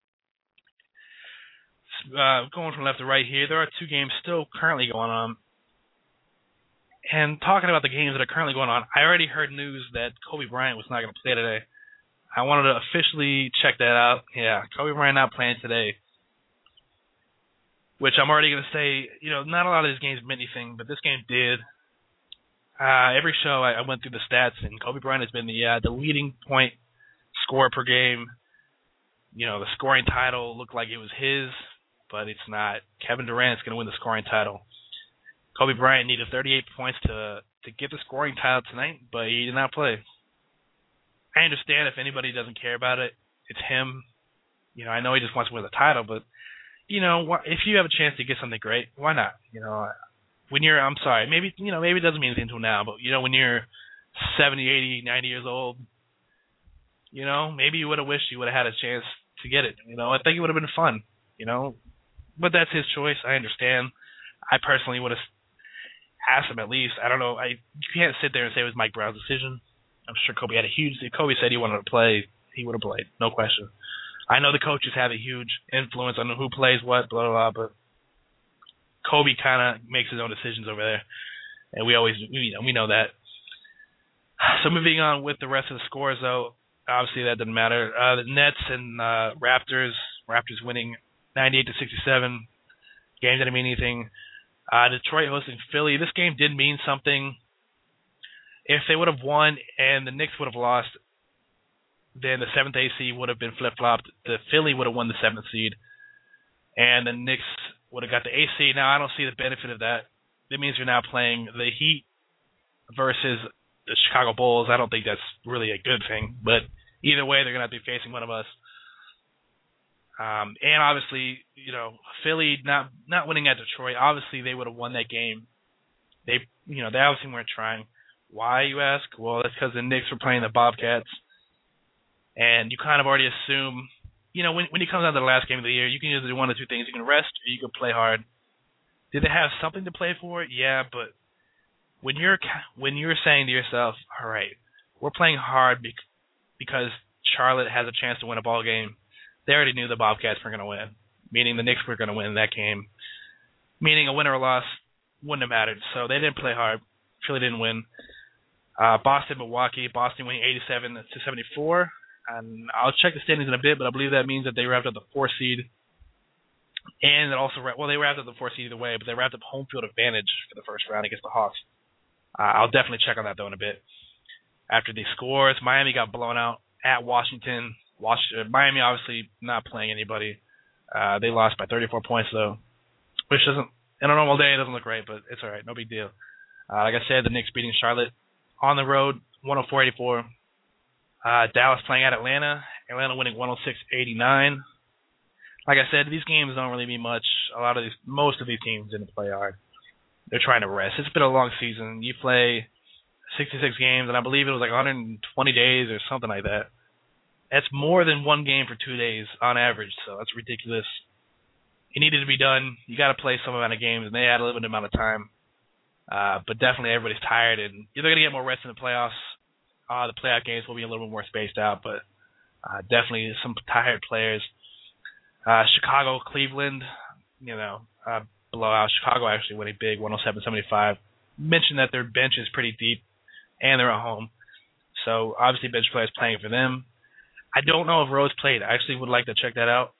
Uh, going from left to right here, there are two games still currently going on. And talking about the games that are currently going on, I already heard news that Kobe Bryant was not going to play today. I wanted to officially check that out. Yeah, Kobe Bryant not playing today. Which I'm already going to say, you know, not a lot of these games meant anything, but this game did. Uh, every show I, I went through the stats, and Kobe Bryant has been the uh, the leading point scorer per game. You know, the scoring title looked like it was his, but it's not. Kevin Durant's going to win the scoring title. Kobe Bryant needed thirty-eight points to to get the scoring title tonight, but he did not play. I understand if anybody doesn't care about it, it's him. You know, I know he just wants to win the title, but, you know, if you have a chance to get something great, why not? You know, when you're, I'm sorry, maybe, you know, maybe it doesn't mean anything until now, but, you know, when you're seventy, eighty, ninety years old, you know, maybe you would have wished you would have had a chance to get it. You know, I think it would have been fun, you know, but that's his choice. I understand. I personally would have asked him at least. I don't know. I you can't sit there and say it was Mike Brown's decision. I'm sure Kobe had a huge – if Kobe said he wanted to play, he would have played, no question. I know the coaches have a huge influence on who plays what, blah, blah, blah, but Kobe kind of makes his own decisions over there, and we always we know, we know that. So moving on with the rest of the scores, though, obviously that doesn't matter. Uh, the Nets and uh, Raptors, Raptors winning ninety-eight to sixty-seven. Game didn't mean anything. Uh, Detroit hosting Philly. This game did mean something. If they would have won and the Knicks would have lost, then the seventh A seed would have been flip-flopped. The Philly would have won the seventh seed, and the Knicks would have got the eighth seed. Now, I don't see the benefit of that. That means you're now playing the Heat versus the Chicago Bulls. I don't think that's really a good thing, but either way, they're going to have to be facing one of us. Um, and obviously, you know, Philly not not winning at Detroit, obviously they would have won that game. They, you know, they obviously weren't trying. Why, you ask? Well, that's because the Knicks were playing the Bobcats. And you kind of already assume, you know, when when you come down to the last game of the year, you can either do one of two things. You can rest or you can play hard. Did they have something to play for? Yeah, but when you're when you're saying to yourself, all right, we're playing hard bec- because Charlotte has a chance to win a ball game, they already knew the Bobcats were going to win, meaning the Knicks were going to win that game, meaning a win or a loss wouldn't have mattered. So they didn't play hard. Philly didn't win. Uh, Boston, Milwaukee, Boston winning eighty-seven to seventy-four. And I'll check the standings in a bit, but I believe that means that they wrapped up the fourth seed. And it also, well, they wrapped up the fourth seed either way, but they wrapped up home field advantage for the first round against the Hawks. Uh, I'll definitely check on that, though, in a bit. After the scores, Miami got blown out at Washington. Washington Miami obviously not playing anybody. Uh, they lost by thirty-four points, though. which doesn't, in a normal day, it doesn't look great, but it's all right. No big deal. Uh, like I said, the Knicks beating Charlotte on the road, one oh four eighty-four. Uh, Dallas playing at Atlanta. Atlanta winning one oh six eighty-nine. Like I said, these games don't really mean much. A lot of these, most of these teams didn't play hard. They're trying to rest. It's been a long season. You play sixty-six games, and I believe it was like one hundred twenty days or something like that. That's more than one game for two days on average, so that's ridiculous. It needed to be done. You got to play some amount of games, and they had a limited amount of time. Uh, but definitely everybody's tired, and you're going to get more rest in the playoffs. Uh, the playoff games will be a little bit more spaced out, but uh, definitely some tired players. Uh, Chicago, Cleveland, you know, uh, blowout. Chicago actually winning big, one oh seven seventy-five. Mentioned that their bench is pretty deep, and they're at home. So obviously bench players playing for them. I don't know if Rose played. I actually would like to check that out.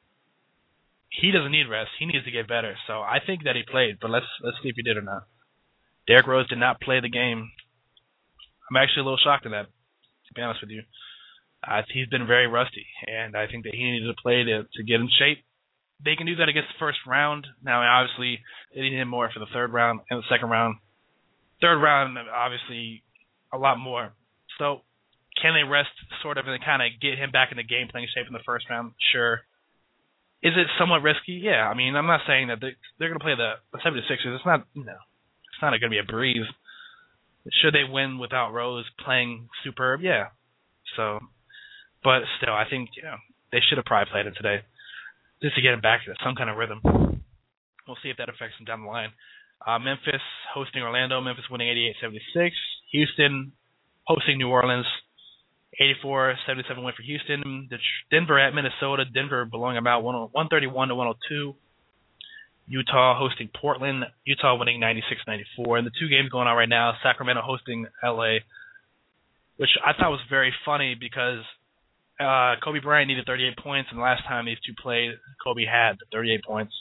He doesn't need rest. He needs to get better. So I think that he played, but let's let's see if he did or not. Derrick Rose did not play the game. I'm actually a little shocked at that, to be honest with you. Uh, he's been very rusty, and I think that he needed to play to, to get in shape. They can do that against the first round. Now, obviously, they need him more for the third round and the second round. Third round, obviously, a lot more. So, can they rest sort of and kind of get him back into game playing shape in the first round? Sure. Is it somewhat risky? Yeah. I mean, I'm not saying that they, they're going to play the, the seventy-sixers. It's not, you know, it's not going to be a breeze. Should they win without Rose playing superb? Yeah. So, but still, I think, you know, they should have probably played it today just to get him back to some kind of rhythm. We'll see if that affects him down the line. Uh, Memphis hosting Orlando. Memphis winning eighty-eight seventy-six. Houston hosting New Orleans. eighty-four seventy-seven win for Houston. Denver at Minnesota. Denver belonging about one thirty-one to one oh two. Utah hosting Portland. Utah winning ninety-six ninety-four. And the two games going on right now, Sacramento hosting L A, which I thought was very funny because uh, Kobe Bryant needed thirty-eight points, and the last time these two played, Kobe had thirty-eight points.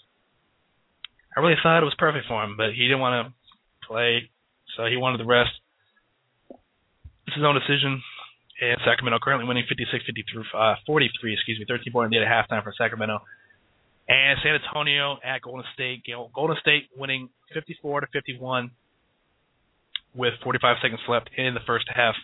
I really thought it was perfect for him, but he didn't want to play, so he wanted the rest. It's his own decision. And Sacramento currently winning fifty-six fifty-three, uh, forty-three, excuse me, thirteen point lead at halftime for Sacramento. And San Antonio at Golden State. Golden State winning fifty-four to fifty-one with forty-five seconds left in the first half.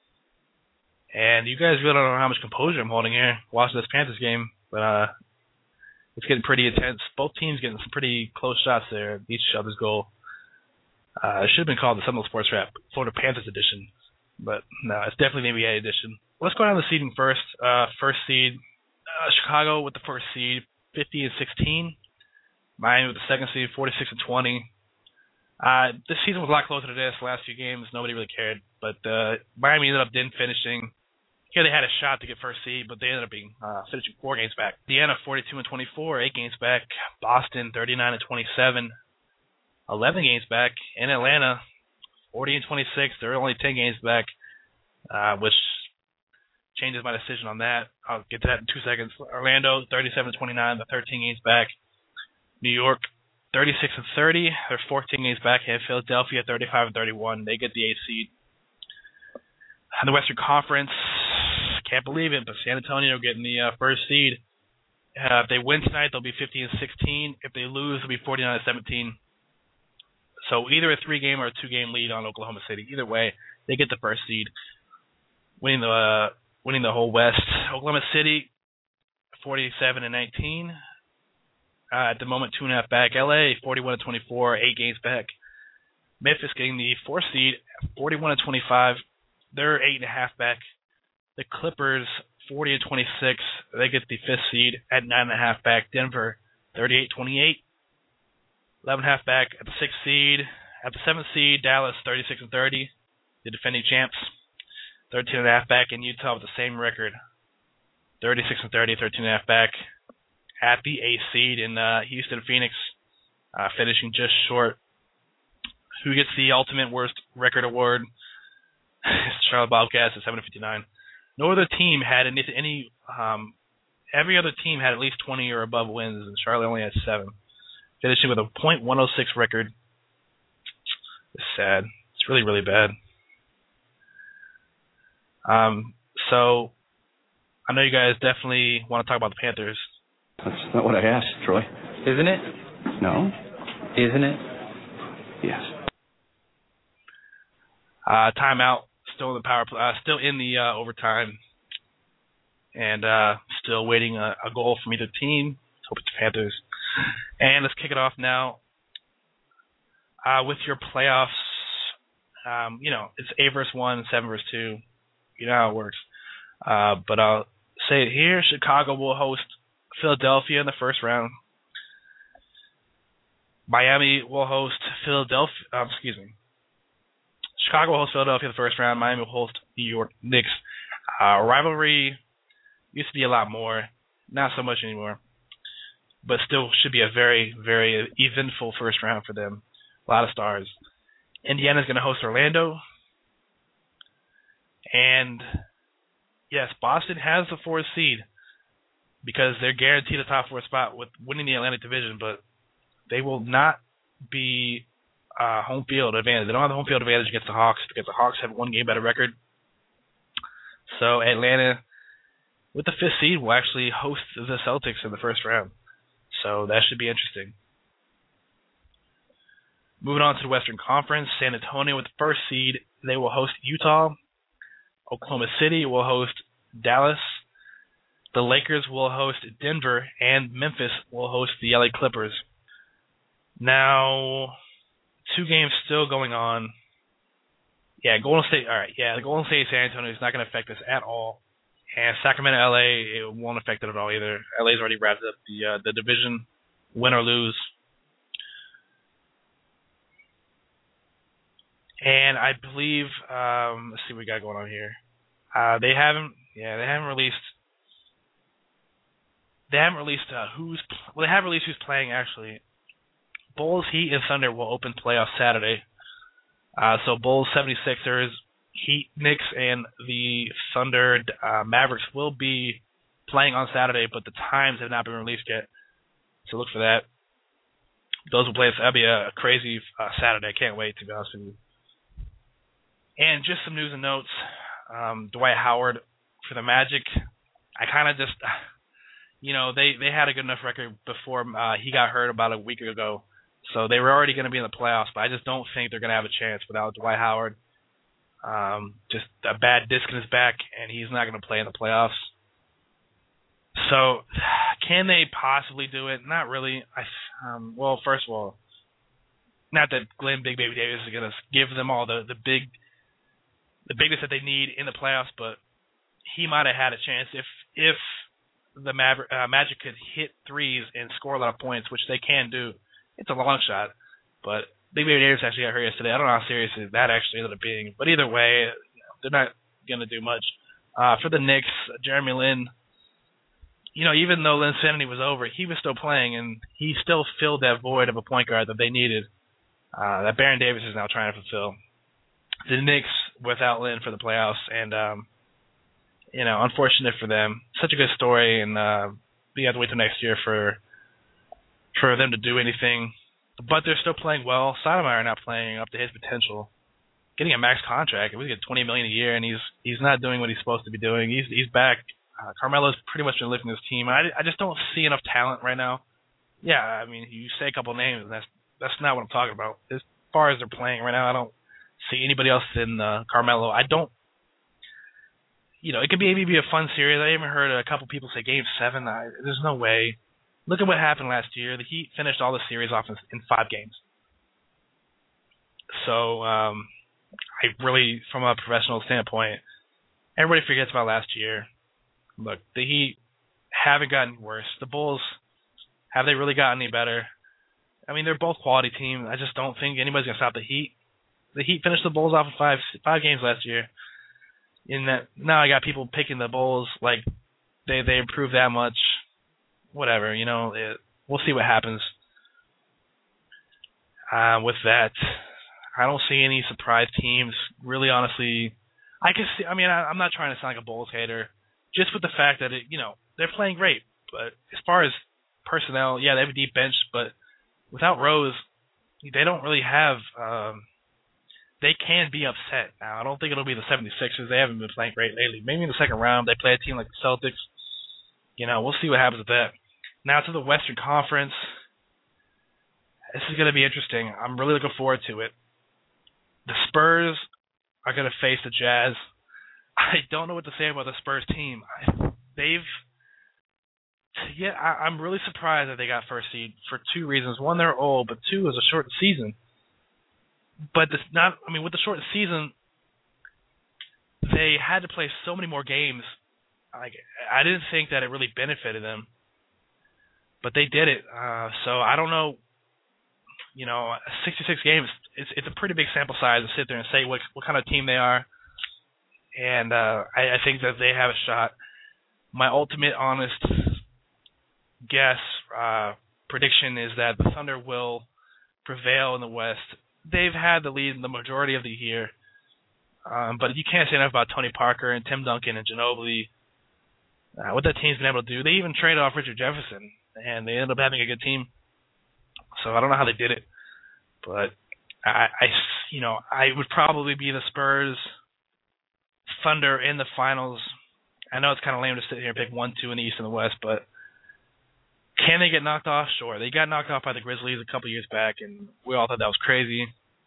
And you guys really don't know how much composure I'm holding here watching this Panthers game, but uh, it's getting pretty intense. Both teams getting some pretty close shots there, each other's goal. Uh, it should have been called the Seminole Sports Wrap Florida Panthers edition. But no, it's definitely the N B A edition. Let's go down the seeding first. Uh, first seed, uh, Chicago with the first seed, fifty and sixteen. Miami with the second seed, forty-six and twenty. Uh, this season was a lot closer to this. The last few games, nobody really cared. But uh, Miami ended up then finishing. Here they had a shot to get first seed, but they ended up being uh, finishing four games back. Indiana forty-two and twenty-four, eight games back. Boston thirty-nine and twenty-seven, eleven games back. In Atlanta, forty and twenty-six, they're only ten games back, uh, which changes my decision on that. I'll get to that in two seconds. Orlando, thirty-seven and twenty-nine, they're thirteen games back. New York, thirty-six and thirty, they're fourteen games back. And Philadelphia, thirty-five and thirty-one, they get the eighth seed. In the Western Conference, can't believe it, but San Antonio getting the uh, first seed. Uh, if they win tonight, they'll be fifteen and sixteen. If they lose, they'll be forty-nine and seventeen. So either a three-game or a two-game lead on Oklahoma City. Either way, they get the first seed, winning the uh, winning the whole West. Oklahoma City, forty-seven and nineteen. Uh, at the moment, two and a half back. L A, forty-one and twenty-four, eight games back. Memphis getting the fourth seed, forty-one and twenty-five. They're eight and a half back. The Clippers, forty and twenty-six. They get the fifth seed at nine and a half back. Denver, thirty-eight twenty-eight. eleven and a half back at the sixth seed. At the seventh seed, Dallas, thirty-six and thirty, the defending champs. thirteen and a half back, and Utah with the same record. thirty-six and thirty, thirteen and a half back. At the eighth seed in uh, Houston, Phoenix, uh, finishing just short. Who gets the ultimate worst record award? It's Charlotte Bobcats at seven and fifty-nine. No other team had any, any um, every other team had at least twenty or above wins, and Charlotte only had seven. Finishing with a point one oh six record. It's sad. It's really, really bad. Um, so, I know you guys definitely want to talk about the Panthers. That's not what I asked, Troy. Isn't it? No? Isn't it? Yes. Uh, timeout. Still in the power play. Uh, still in the uh, overtime. And uh, still waiting a, a goal from either team. Let's hope it's the Panthers. And let's kick it off now uh, with your playoffs. Um, you know, it's eight versus one, seven versus two. You know how it works. Uh, but I'll say it here. Chicago will host Philadelphia in the first round. Miami will host Philadelphia. Um, excuse me. Chicago will host Philadelphia in the first round. Miami will host New York Knicks. Uh, rivalry used to be a lot more. Not so much anymore. But still should be a very, very eventful first round for them. A lot of stars. Indiana's going to host Orlando. And, yes, Boston has the fourth seed because they're guaranteed a top four spot with winning the Atlantic Division, but they will not be uh, home field advantage. They don't have the home field advantage against the Hawks because the Hawks have one game better record. So Atlanta, with the fifth seed, will actually host the Celtics in the first round. So that should be interesting. Moving on to the Western Conference, San Antonio with the first seed, they will host Utah. Oklahoma City will host Dallas. The Lakers will host Denver, and Memphis will host the L A Clippers. Now, two games still going on. Yeah, Golden State. All right, yeah, the Golden State San Antonio is not going to affect us at all, and Sacramento L A it won't affect it at all either. L A's already wrapped up the uh, the division, win or lose. And I believe, um, let's see what we got going on here. Uh, they haven't, yeah, they haven't released. They haven't released uh, who's. Well, they have released who's playing actually. Bulls, Heat, and Thunder will open playoffs Saturday. Uh, so Bulls, seventy-sixers, Heat, Knicks, and the Thunder, uh, Mavericks will be playing on Saturday, but the times have not been released yet. So look for that. Those will play. That'll be a crazy uh, Saturday. I can't wait, to be honest with you. And just some news and notes. Um, Dwight Howard for the Magic. I kind of just, you know, they, they had a good enough record before uh, he got hurt about a week ago. So they were already going to be in the playoffs, but I just don't think they're going to have a chance without Dwight Howard. Um, just a bad disc in his back, and he's not going to play in the playoffs. So can they possibly do it? Not really. I, um, well, first of all, not that Glenn Big Baby Davis is going to give them all the, the big the bigness that they need in the playoffs, but he might have had a chance if if the Maver- uh, Magic could hit threes and score a lot of points, which they can do. It's a long shot, but Big Baby Davis actually got hurt yesterday. I don't know how serious that actually ended up being, but either way, they're not going to do much. Uh, for the Knicks, Jeremy Lin, you know, even though Linsanity was over, he was still playing, and he still filled that void of a point guard that they needed, uh, that Baron Davis is now trying to fulfill. The Knicks without Lin for the playoffs, and, um, you know, unfortunate for them. Such a good story, and uh, we have to wait till next year for for them to do anything. But they're still playing well. Sotomayor not playing up to his potential. Getting a max contract, we get twenty million dollars a year, and he's he's not doing what he's supposed to be doing. He's he's back. Uh, Carmelo's pretty much been lifting his team. I, I just don't see enough talent right now. Yeah, I mean, you say a couple names, and that's that's not what I'm talking about. As far as they're playing right now, I don't see anybody else in uh, Carmelo. I don't, you know, it could be maybe a fun series. I even heard a couple people say Game Seven. I, there's no way. Look at what happened last year. The Heat finished all the series off in, in five games. So, um, I really, from a professional standpoint, everybody forgets about last year. Look, the Heat haven't gotten worse. The Bulls, have they really gotten any better? I mean, they're both quality teams. I just don't think anybody's going to stop the Heat. The Heat finished the Bulls off in five five games last year. In that, now I got people picking the Bulls like they, they improved that much. Whatever, you know, it, we'll see what happens. Uh, with that, I don't see any surprise teams. Really, honestly, I can see. I mean, I, I'm not trying to sound like a Bulls hater, just with the fact that it, you know, they're playing great. But as far as personnel, yeah, they have a deep bench, but without Rose, they don't really have. Um, they can be upset. Now, I don't think it'll be the seventy-sixers. They haven't been playing great lately. Maybe in the second round, they play a team like the Celtics. You know, we'll see what happens with that. Now to the Western Conference. This is going to be interesting. I'm really looking forward to it. The Spurs are going to face the Jazz. I don't know what to say about the Spurs team. I, they've, yeah, I, I'm really surprised that they got first seed for two reasons. One, they're old, but two, is a shortened season. But this not, I mean, with the shortened season, they had to play so many more games. Like, I didn't think that it really benefited them, but they did it. Uh, so I don't know. You know, sixty-six games. It's it's a pretty big sample size to sit there and say what what kind of team they are, and uh, I, I think that they have a shot. My ultimate honest guess uh, prediction is that the Thunder will prevail in the West. They've had the lead in the majority of the year, um, but you can't say enough about Tony Parker and Tim Duncan and Ginobili. Uh, what that team's been able to do. They even traded off Richard Jefferson, and they ended up having a good team. So I don't know how they did it, but I, I, you know, I would probably be the Spurs, Thunder in the finals. I know it's kind of lame to sit here and pick one, two in the East and the West, but can they get knocked off? Sure. They got knocked off by the Grizzlies a couple years back, and we all thought that was crazy.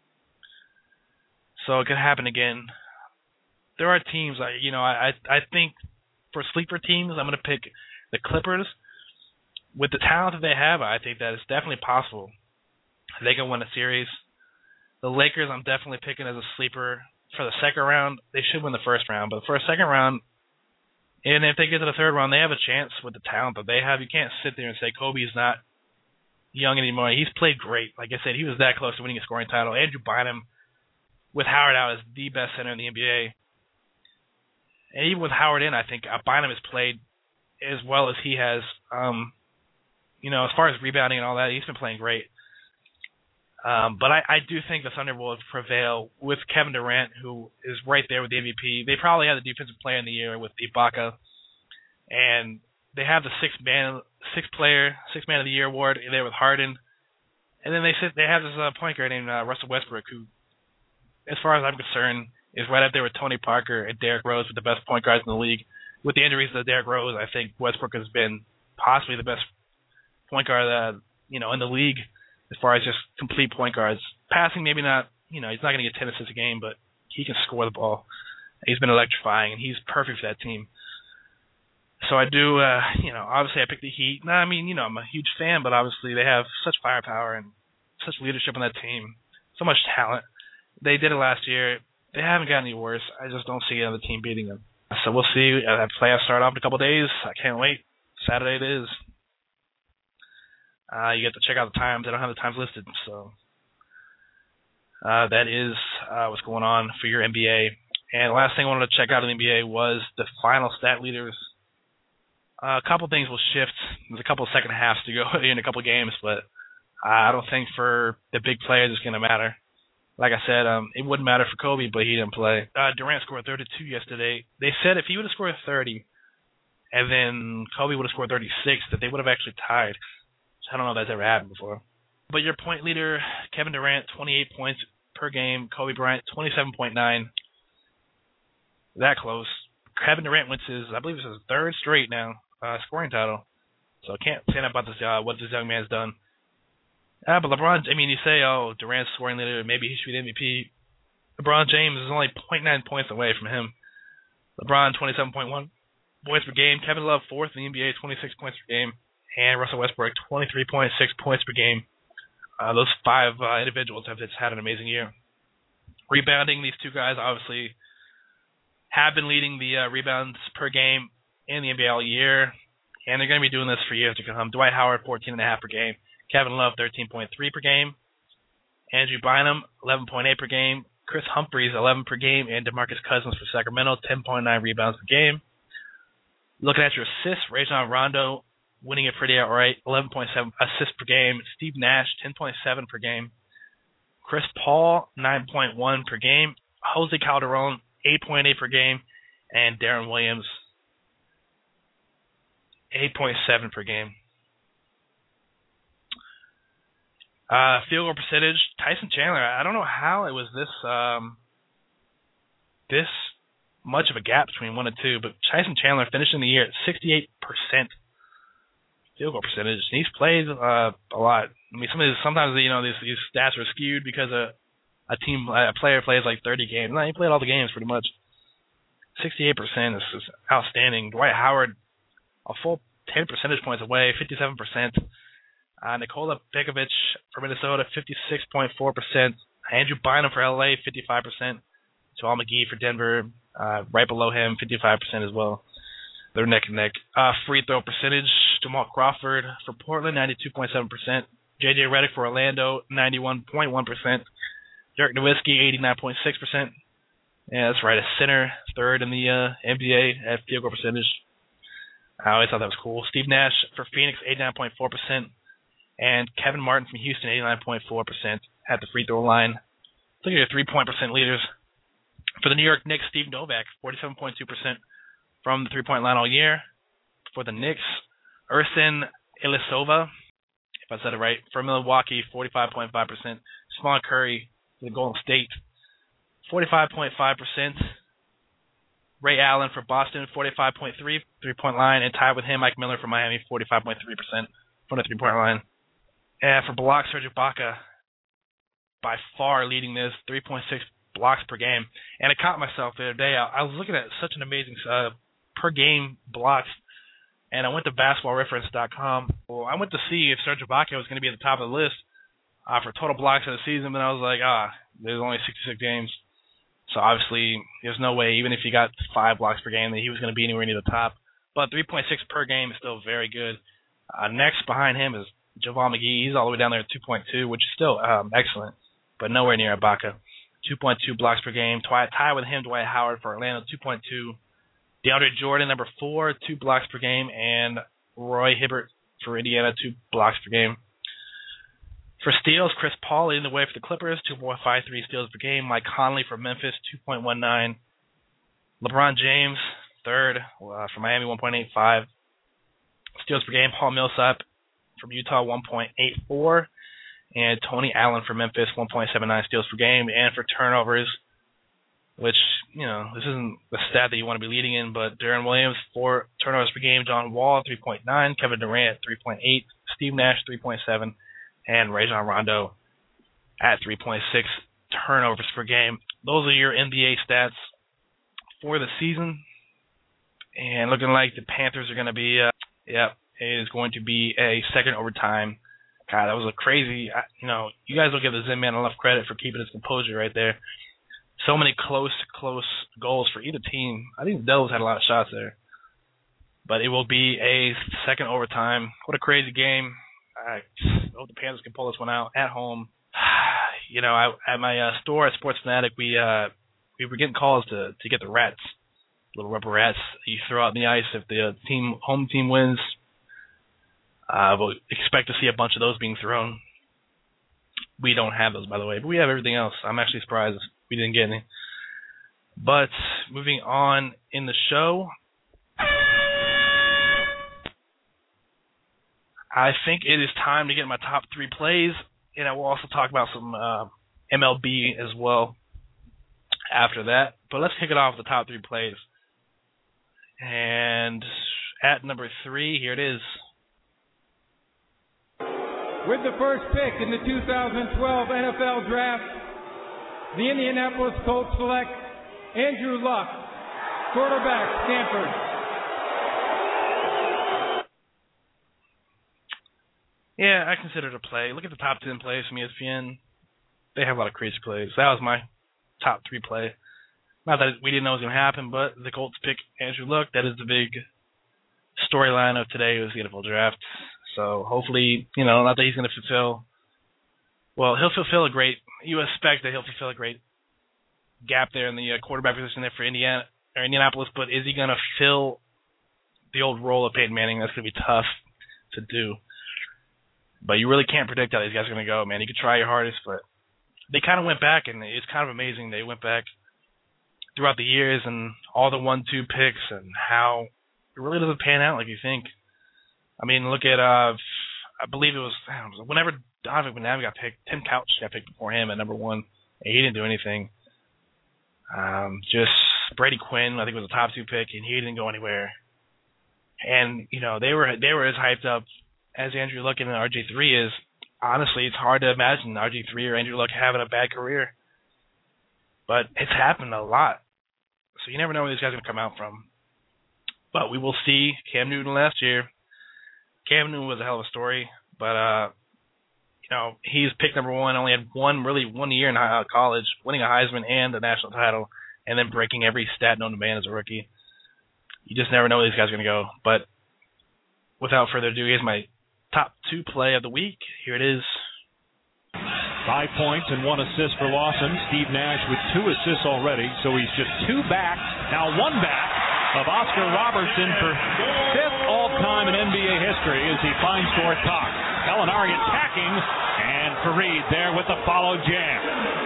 So it could happen again. There are teams, I, you know, I, I think for sleeper teams, I'm going to pick the Clippers. With the talent that they have, I think that it's definitely possible they can win a series. The Lakers, I'm definitely picking as a sleeper for the second round. They should win the first round, but for a second round, and if they get to the third round, they have a chance with the talent that they have. You can't sit there and say Kobe's not young anymore. He's played great. Like I said, he was that close to winning a scoring title. Andrew Bynum, with Howard out, is the best center in the N B A. And even with Howard in, I think Bynum has played as well as he has. Um, You know, as far as rebounding and all that, he's been playing great. Um, but I, I do think the Thunder will prevail with Kevin Durant, who is right there with the M V P. They probably have the defensive player in the year with Ibaka, and they have the sixth man, sixth player, sixth man of the year award there with Harden. And then they sit, they have this uh, point guard named uh, Russell Westbrook, who, as far as I'm concerned, is right up there with Tony Parker and Derrick Rose with the best point guards in the league. With the injuries to Derrick Rose, I think Westbrook has been possibly the best point guard, uh, you know, in the league as far as just complete point guards. Passing, maybe not, you know, he's not going to get ten assists a game, but he can score the ball. He's been electrifying, and he's perfect for that team. So I do, uh, you know, obviously I picked the Heat. No, I mean, you know, I'm a huge fan, but obviously they have such firepower and such leadership on that team, so much talent. They did it last year. They haven't gotten any worse. I just don't see another team beating them. So we'll see. Uh, playoffs start off in a couple of days. I can't wait. Saturday it is. Uh, you get to check out the times. They don't have the times listed, so uh, that is uh, what's going on for your N B A. And the last thing I wanted to check out in the N B A was the final stat leaders. Uh, a couple things will shift. There's a couple of second halves to go in a couple of games, but uh, I don't think for the big players it's going to matter. Like I said, um, it wouldn't matter for Kobe, but he didn't play. Uh, Durant scored thirty-two yesterday. They said if he would have scored thirty, and then Kobe would have scored thirty-six, that they would have actually tied. I don't know if that's ever happened before. But your point leader, Kevin Durant, twenty-eight points per game. Kobe Bryant, twenty-seven point nine. That close. Kevin Durant wins his, I believe it's his third straight now, uh, scoring title. So I can't say enough about this, uh, what this young man's done. Uh, but LeBron, I mean, you say, oh, Durant's scoring leader, maybe he should be the M V P. LeBron James is only zero point nine points away from him. LeBron, twenty-seven point one points per game. Kevin Love, fourth in the N B A, twenty-six points per game. And Russell Westbrook, twenty-three point six points per game. Uh, those five uh, individuals have just had an amazing year. Rebounding, these two guys obviously have been leading the uh, rebounds per game in the N B A all year, and they're going to be doing this for years to come. Dwight Howard, fourteen point five per game. Kevin Love, thirteen point three per game. Andrew Bynum, eleven point eight per game. Chris Humphries, eleven per game. And DeMarcus Cousins for Sacramento, ten point nine rebounds per game. Looking at your assists, Rajon Rondo, winning it pretty outright, eleven point seven assists per game. Steve Nash, ten point seven per game. Chris Paul, nine point one per game. Jose Calderon, eight point eight per game. And Darren Williams, eight point seven per game. Uh, field goal percentage, Tyson Chandler, I don't know how it was this um, this much of a gap between one and two, but Tyson Chandler finishing the year at sixty-eight percent field goal percentage. And he's played uh, a lot. I mean, some of these, sometimes you know these, these stats are skewed because a a team a player plays like thirty games. No, he played all the games pretty much. sixty-eight percent is, is outstanding. Dwight Howard, a full ten percentage points away, fifty-seven percent. Uh, Nikola Pekovic for Minnesota, fifty-six point four percent. Andrew Bynum for L A, fifty-five percent. Joel McGee for Denver, uh, right below him, fifty-five percent as well. They're neck and neck. Uh, free throw percentage, Jamal Crawford for Portland, ninety-two point seven percent. J J Redick for Orlando, ninety-one point one percent. Dirk Nowitzki, eighty-nine point six percent. Yeah, that's right, a center, third in the uh, N B A at field goal percentage. I always thought that was cool. Steve Nash for Phoenix, eighty-nine point four percent. And Kevin Martin from Houston, eighty-nine point four percent at the free throw line. Look at your three-point percent leaders. For the New York Knicks, Steve Novak, forty-seven point two percent from the three-point line all year. For the Knicks, Ersan Ilyasova, if I said it right, for Milwaukee, forty-five point five percent. Stephon Curry for the Golden State, forty-five point five percent. Ray Allen for Boston, forty-five point three percent three-point line. And tied with him, Mike Miller for Miami, forty-five point three percent from the three-point line. And for blocks, Serge Ibaka, by far leading this, three point six blocks per game. And I caught myself the other day. I, I was looking at such an amazing uh, per-game blocks, and I went to basketball reference dot com. Well, I went to see if Serge Ibaka was going to be at the top of the list uh, for total blocks of the season, but I was like, ah, there's only sixty-six games. So obviously, there's no way, even if he got five blocks per game, that he was going to be anywhere near the top. But three point six per game is still very good. Uh, next behind him is JaVale McGee. He's all the way down there at two point two, which is still um, excellent, but nowhere near Ibaka. two point two blocks per game. Twi- tie with him, Dwight Howard for Orlando, two point two. DeAndre Jordan, number four, two blocks per game. And Roy Hibbert for Indiana, two blocks per game. For steals, Chris Paul leading the way for the Clippers, two point five three steals per game. Mike Conley for Memphis, two point one nine. LeBron James, third uh, for Miami, one point eight five. Steals per game, Paul Millsap from Utah, one point eight four. And Tony Allen for Memphis, one point seven nine steals per game. And for turnovers, which, you know, this isn't the stat that you want to be leading in, but Deron Williams, four turnovers per game. John Wall, three point nine. Kevin Durant, three point eight. Steve Nash, three point seven. And Rajon Rondo at three point six turnovers per game. Those are your N B A stats for the season. And looking like the Panthers are going to be, uh, yeah, it is going to be a second overtime. God, that was a crazy, you know, you guys don't give the Zen Man enough credit for keeping his composure right there. So many close, close goals for either team. I think the Devils had a lot of shots there. But it will be a second overtime. What a crazy game. I hope the Panthers can pull this one out at home. You know, I, at my uh, store at Sports Fanatic, we uh, we were getting calls to, to get the rats, little rubber rats you throw out in the ice if the uh, team home team wins. Uh, we'll expect to see a bunch of those being thrown. We don't have those, by the way, but we have everything else. I'm actually surprised we didn't get any. But moving on in the show, I think it is time to get my top three plays, and I will also talk about some uh, M L B as well after that. But let's kick it off with the top three plays. And at number three, here it is. With the first pick in the two thousand twelve N F L Draft, the Indianapolis Colts select Andrew Luck, quarterback, Stanford. Yeah, I consider it a play. Look at the top ten plays from E S P N. They have a lot of crazy plays. That was my top three play. Not that we didn't know it was going to happen, but the Colts pick Andrew Luck. That is the big storyline of today was the N F L Draft. So hopefully, you know, not that he's going to fulfill, well, he'll fulfill a great, you expect that he'll fulfill a great gap there in the uh, quarterback position there for Indiana or Indianapolis, but is he going to fill the old role of Peyton Manning? That's going to be tough to do. But you really can't predict how these guys are going to go, man. You could try your hardest, but they kind of went back, and it's kind of amazing. They went back throughout the years and all the one two picks and how it really doesn't pan out like you think. I mean, look at, uh, I believe it was, know, whenever Donovan McNabb got picked, Tim Couch got picked before him at number one, and he didn't do anything. Um, just Brady Quinn, I think, was the top two pick, and he didn't go anywhere. And, you know, they were they were as hyped up as Andrew Luck and R G three is, honestly, it's hard to imagine R G three or Andrew Luck having a bad career. But it's happened a lot. So you never know where these guys are going to come out from. But we will see. Cam Newton last year. Cam Newton was a hell of a story. But, uh, you know, he's picked number one, only had one, really one year in uh, college, winning a Heisman and a national title, and then breaking every stat known to man as a rookie. You just never know where these guys are going to go. But without further ado, here's my top two play of the week. Here it is. Five points and one assist for Lawson. Steve Nash with two assists already, so he's just two back, now one back of Oscar Robertson for fifth all-time in N B A history as he finds Stuart Cox. Gallinari attacking, and Fareed there with the follow jam.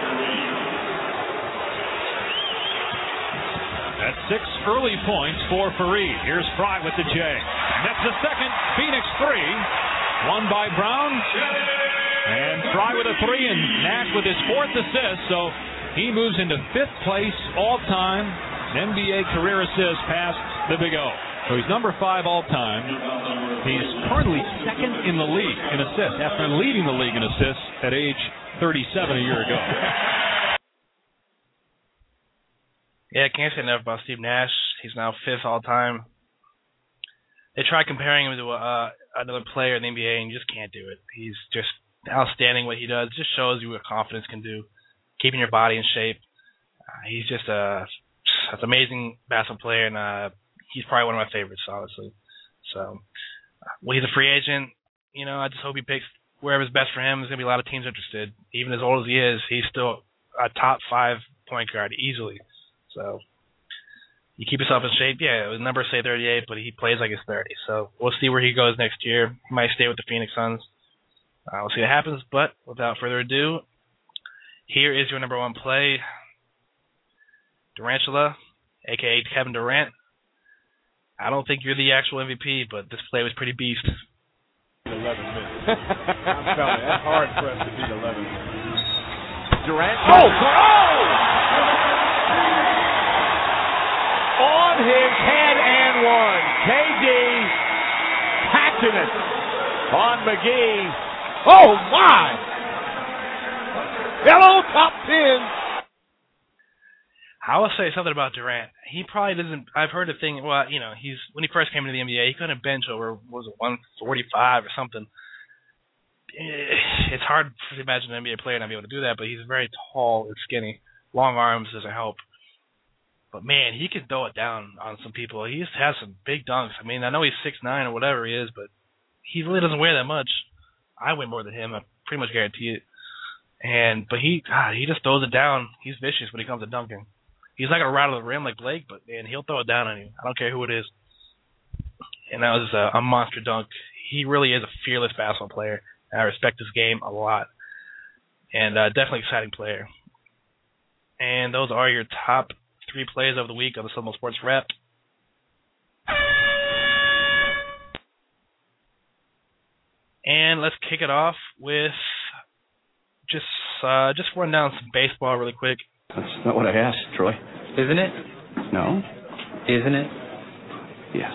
That's six early points for Fareed. Here's Fry with the J. That's the second. Phoenix three. One by Brown. And Fry with a three, and Nash with his fourth assist. So he moves into fifth place all-time in N B A career assists past the Big O. So he's number five all-time. He's currently second in the league in assists after leading the league in assists at age thirty-seven a year ago. Yeah, I can't say enough about Steve Nash. He's now fifth all-time. They tried comparing him to uh, another player in the N B A, and you just can't do it. He's just outstanding what he does. It just shows you what confidence can do, keeping your body in shape. Uh, he's just a, an amazing basketball player, and uh, he's probably one of my favorites, honestly. So, uh, well, he's a free agent. You know, I just hope he picks wherever's best for him. There's going to be a lot of teams interested. Even as old as he is, he's still a top five point guard easily. So, you keep yourself in shape. Yeah, his numbers say thirty-eight, but he plays like he's thirty. So, we'll see where he goes next year. He might stay with the Phoenix Suns. Uh, we'll see what happens. But without further ado, here is your number one play. Durantula, a k a. Kevin Durant. I don't think you're the actual M V P, but this play was pretty beast. eleven minutes. I'm telling you, that's hard for us to beat eleven minutes. Durant. Oh! Oh! On his head and one. K D passionate on McGee. Oh, my! Hello, top ten. I will say something about Durant. He probably doesn't. I've heard a thing. Well, you know, he's when he first came into the N B A, he couldn't bench over what was it one forty-five or something. It's hard to imagine an N B A player not be able to do that, but he's very tall and skinny. Long arms doesn't help. But man, he can throw it down on some people. He just has some big dunks. I mean, I know he's six nine or whatever he is, but he really doesn't wear that much. I weigh more than him. I pretty much guarantee it. And but he, God, he just throws it down. He's vicious when he comes to dunking. He's not gonna rattle the rim like Blake, but man, he'll throw it down on you. I don't care who it is. And that was a, a monster dunk. He really is a fearless basketball player. And I respect his game a lot. And uh, definitely exciting player. And those are your top three plays of the week on the Southern Sports Wrap. And let's kick it off with just uh, just run down some baseball really quick. That's not what I asked, Troy. Isn't it? No. Isn't it? Yes.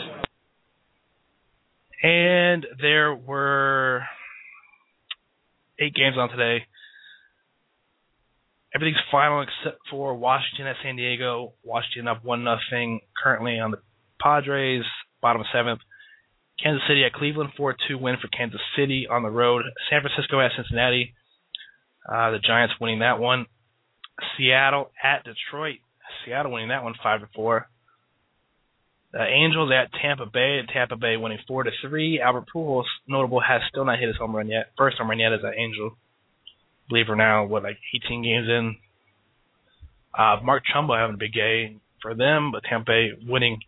And there were eight games on today. Everything's final except for Washington at San Diego. Washington up one nothing currently on the Padres, bottom of seventh. Kansas City at Cleveland, four two win for Kansas City on the road. San Francisco at Cincinnati. Uh, the Giants winning that one. Seattle at Detroit. Seattle winning that one five to four. The Angels at Tampa Bay. Tampa Bay winning four to three. Albert Pujols, notable, has still not hit his home run yet. First home run yet as an Angel. Believe it or not, what, like eighteen games in. Uh, Mark Trumbo having a big game for them, but Tampa Bay winning.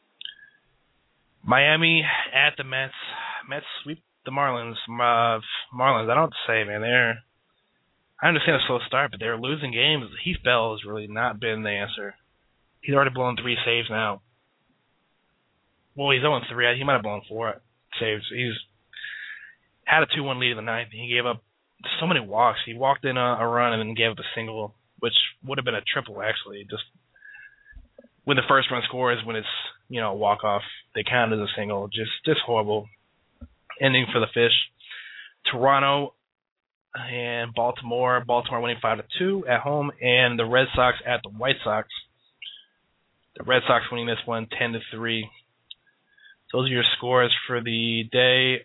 Miami at the Mets. Mets sweep the Marlins. Uh, Marlins, I don't say, man. They're, I understand a slow start, but they're losing games. Heath Bell has really not been the answer. He's already blown three saves now. Well, he's oh three. He might have blown four saves. He's had a two one lead in the ninth. He gave up so many walks. He walked in a, a run and then gave up a single, which would have been a triple, actually. Just when the first run scores, when it's, you know, a walk-off, they count it as a single. Just just horrible. ending for the Fish. Toronto and Baltimore. Baltimore winning five to two at home, and the Red Sox at the White Sox. The Red Sox winning this one ten to three. Those are your scores for the day.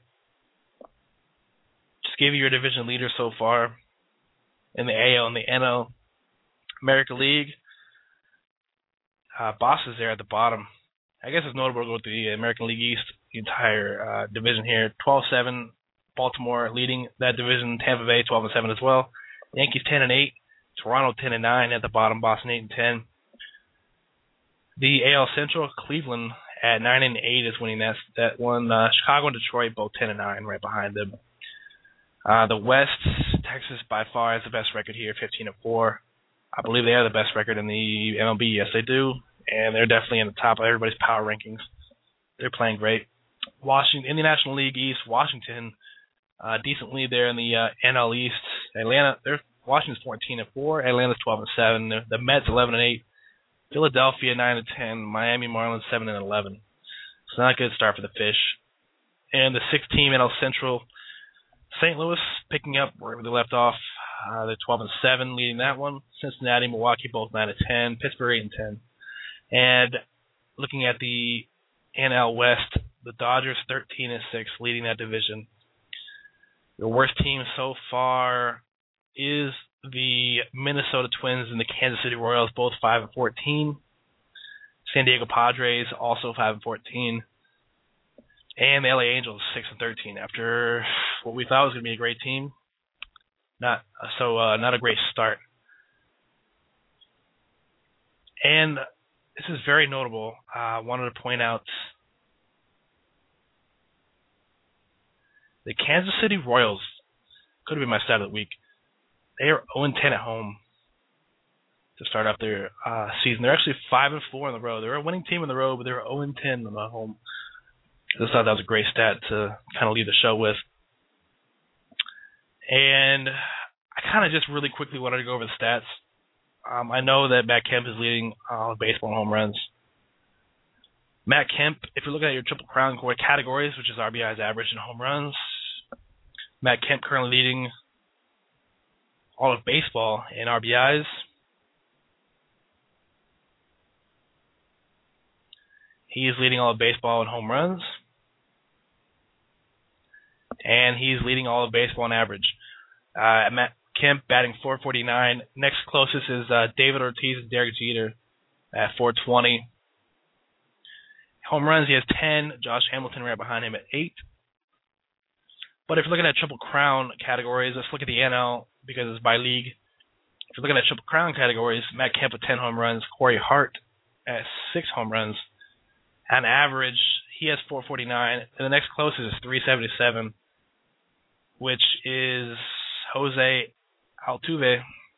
Just gave you your division leader so far in the A L and the N L. American League. Uh, Boston's there at the bottom. I guess it's notable to go with the American League East, the entire uh, division here. twelve seven, Baltimore leading that division. Tampa Bay twelve and seven as well. Yankees ten and eight. Toronto ten and nine at the bottom. Boston eight and ten. The A L Central, Cleveland at nine and eight is winning that that one. Uh, Chicago and Detroit both ten and nine, right behind them. Uh, the West, Texas by far has the best record here, fifteen and four. I believe they are the best record in the M L B. Yes, they do, and they're definitely in the top of everybody's power rankings. They're playing great. Washington in the National League East, Washington, uh, decent lead there in the uh, N L East. Atlanta, they're Washington's fourteen and four. Atlanta's twelve and seven. The, the Mets eleven and eight. Philadelphia nine and ten, Miami Marlins seven and eleven. It's not a good start for the Fish. And the sixth team N L Central, Saint Louis picking up wherever they left off. Uh, they're twelve and seven, leading that one. Cincinnati, Milwaukee both nine and ten. Pittsburgh eight and ten. And looking at the N L West, the Dodgers thirteen and six, leading that division. The worst team so far is the Minnesota Twins and the Kansas City Royals, both five and fourteen. San Diego Padres also five and fourteen. And the L A Angels six and thirteen. After what we thought was going to be a great team, not so uh, not a great start. And this is very notable. I uh, wanted to point out the Kansas City Royals could have been my stat of the week. They are oh and ten at home to start off their uh, season. They're actually five and four on the road. They're a winning team on the road, but they're oh and ten on the home. I just thought that was a great stat to kind of leave the show with. And I kind of just really quickly wanted to go over the stats. Um, I know that Matt Kemp is leading uh, baseball in home runs. Matt Kemp, if you're looking at your Triple Crown categories, which is R B I's average and home runs, Matt Kemp currently leading all of baseball in R B Is. He is leading all of baseball in home runs. And he's leading all of baseball in average. Uh, Matt Kemp batting four forty-nine. Next closest is uh, David Ortiz and Derek Jeter at four twenty. Home runs, he has ten. Josh Hamilton right behind him at eight. But if you're looking at Triple Crown categories, let's look at the N L because it's by league. If you're looking at Triple Crown categories, Matt Kemp with ten home runs. Corey Hart at six home runs. On average, he has four forty-nine. And the next closest is three seventy-seven, which is Jose Altuve,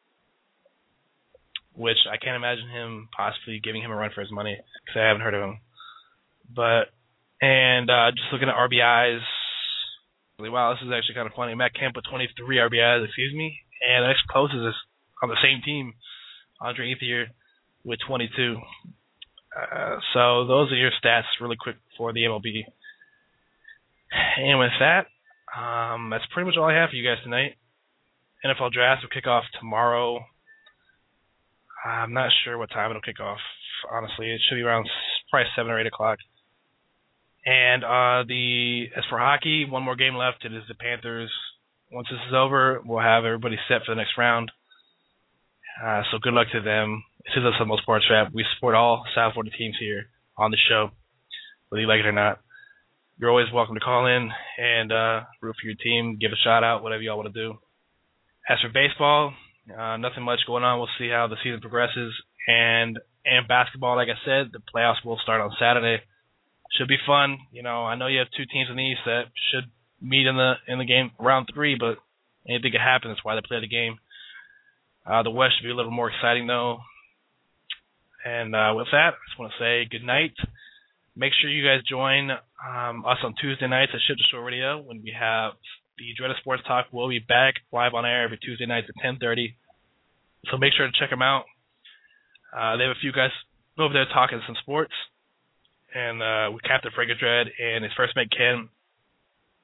which I can't imagine him possibly giving him a run for his money because I haven't heard of him. But, and uh, just looking at R B Is, wow, this is actually kind of funny. Matt Kemp with twenty-three R B Is, excuse me. And the next closest is on the same team, Andre Ethier with twenty-two. Uh, so those are your stats really quick for the M L B. And with that, um, that's pretty much all I have for you guys tonight. N F L Draft will kick off tomorrow. I'm not sure what time it'll kick off, honestly. It should be around probably seven or eight o'clock. And uh, the as for hockey, one more game left. It is the Panthers. Once this is over, we'll have everybody set for the next round. Uh, so good luck to them. This is a Sunmo Sports Wrap. We support all South Florida teams here on the show, whether you like it or not. You're always welcome to call in and uh, root for your team, give a shout out, whatever y'all want to do. As for baseball, uh, nothing much going on. We'll see how the season progresses. And and basketball, like I said, the playoffs will start on Saturday. Should be fun. You know, I know you have two teams in the East that should meet in the in the game round three, but anything can happen. That's why they play the game. Uh, the West should be a little more exciting, though. And uh, with that, I just want to say good night. Make sure you guys join um, us on Tuesday nights at Ship to Shore Radio when we have the Dreaded Sports Talk. We'll be back live on air every Tuesday nights at ten thirty. So make sure to check them out. Uh, they have a few guys over there talking some sports. And uh, with Captain Frigga Dread and his first mate Ken,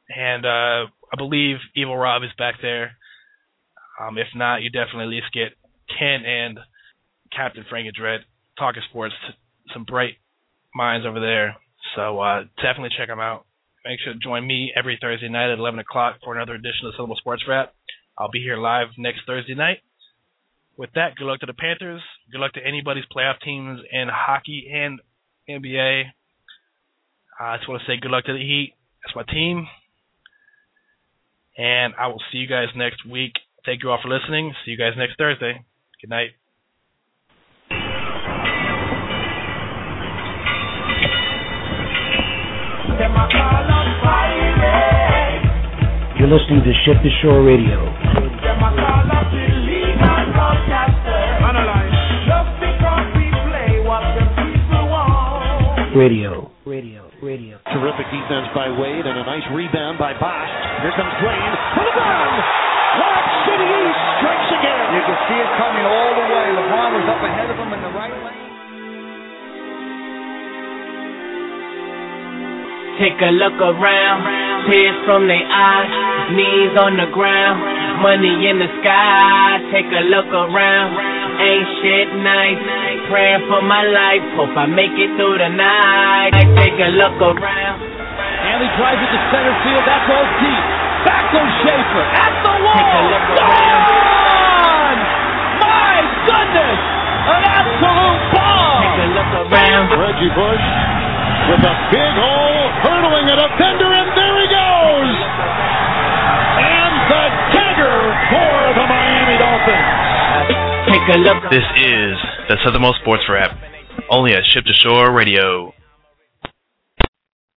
And uh, I believe Evil Rob is back there. Um, if not, you definitely at least get Ken and Captain Frank and Dread talking sports. Some bright minds over there. So uh, definitely check them out. Make sure to join me every Thursday night at eleven o'clock for another edition of Syllable Sports Wrap. I'll be here live next Thursday night. With that, good luck to the Panthers. Good luck to anybody's playoff teams in hockey and N B A. I just want to say good luck to the Heat. That's my team. And I will see you guys next week. Thank you all for listening. See you guys next Thursday. Good night. You're listening to Ship to Shore Radio. Radio. Radio. Radio. Terrific defense by Wade and a nice rebound by Bosch. Here comes Dwayne for the gun. Lock City East strikes again. You can see it coming all the way. LeBron was up ahead of him in the right lane. Take a look around, tears from their eyes, knees on the ground, money in the sky. Take a look around, ain't shit nice, praying for my life, hope I make it through the night. Take a look around. Hanley drives it to center field, that's all deep. Back goes Schaefer, at the wall! Take a look around. Gone! My goodness! An absolute bomb! Take a look around. Reggie Bush with a big hole, hurdling a defender, and there he goes! And the dagger for the Miami Dolphins. Take a look. This is the Southernmost Sports Wrap, only at Ship to Shore Radio.